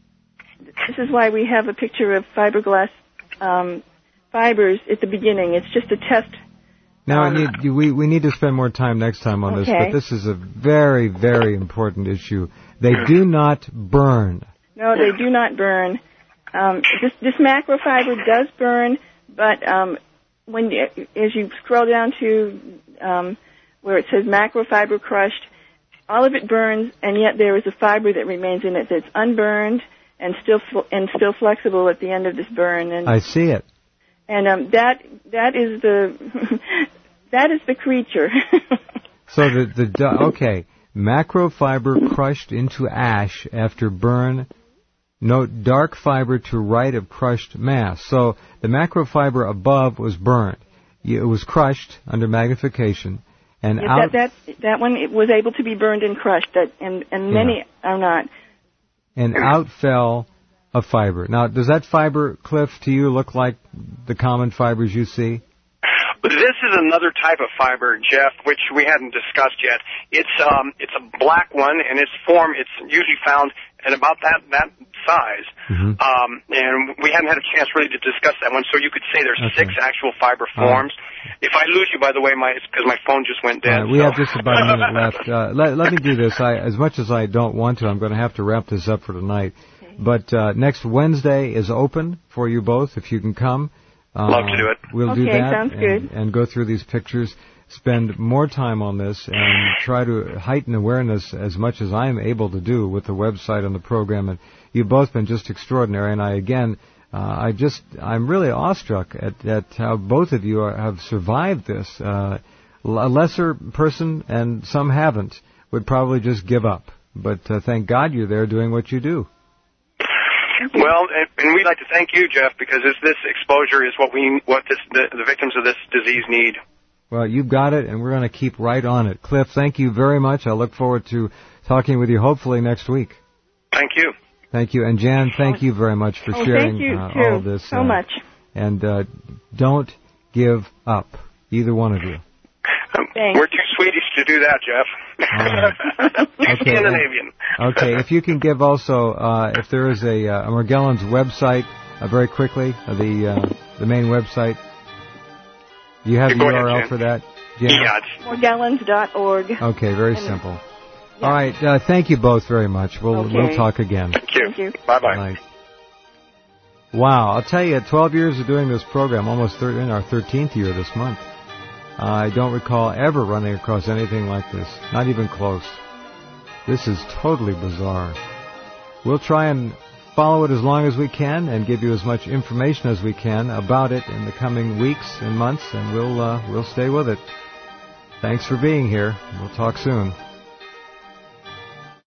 This is why we have a picture of fiberglass um, fibers at the beginning. It's just a test. Now um, I need, we we need to spend more time next time on okay. this, but this is a very very important issue. They do not burn. No, they do not burn. Um, this this macrofiber does burn. But um, when as you scroll down to um, where it says macrofiber crushed, all of it burns, and yet there is a fiber that remains in it that's unburned and still fl- and still flexible at the end of this burn. And I see it. And um, that that is the that is the creature. So the the okay, macrofiber crushed into ash after burn. Note dark fiber to right of crushed mass. So the macrofiber above was burned. It was crushed under magnification, and yeah, out that, that that one it was able to be burned and crushed. That and and many yeah. are not. And out fell a fiber. Now, does that fiber, Cliff, to you look like the common fibers you see? This is another type of fiber, Jeff, which we hadn't discussed yet. It's um, it's a black one, and its form it's usually found at about that that size. Mm-hmm. Um, and we haven't had a chance really to discuss that one. So you could say there's okay. six actual fiber forms. Right. If I lose you, by the way, my it's because my phone just went dead. Right, we so. have just about a minute left. Uh, let, let me do this. I, as much as I don't want to, I'm going to have to wrap this up for tonight. Okay. But uh, next Wednesday is open for you both if you can come. Uh, Love to do it. We'll okay, do that sounds and, good. and go through these pictures, spend more time on this, and try to heighten awareness as much as I am able to do with the website and the program. And you've both been just extraordinary. And I, again, uh, I just, I'm really awestruck at, at how both of you are, have survived this. Uh, a lesser person, and some haven't, would probably just give up. But uh, thank God you're there doing what you do. Well, and, and we'd like to thank you, Jeff, because this, this exposure is what we, what this, the, the victims of this disease need. Well, you've got it, and we're going to keep right on it. Cliff, thank you very much. I look forward to talking with you hopefully next week. Thank you. Thank you. And Jan, thank you very much for oh, sharing thank you, uh, too, all of this. so uh, much. And uh, don't give up, either one of you. Thanks. We're too Swedish to do that, Jeff. Right. Okay. Scandinavian. Okay, if you can give also, uh, if there is a, uh, a Morgellons website, uh, very quickly, uh, the uh, the main website. Do you have yeah, the U R L ahead, for that? Jan. Yeah, it's Morgellons dot org. Okay, very simple. Yeah. All right, uh, thank you both very much. We'll okay. we'll talk again. Thank you. Thank you. Bye-bye. Bye. Wow, I'll tell you, twelve years of doing this program, almost thir- in our thirteenth year this month. I don't recall ever running across anything like this, not even close. This is totally bizarre. We'll try and follow it as long as we can and give you as much information as we can about it in the coming weeks and months, and we'll uh, we'll stay with it. Thanks for being here. We'll talk soon.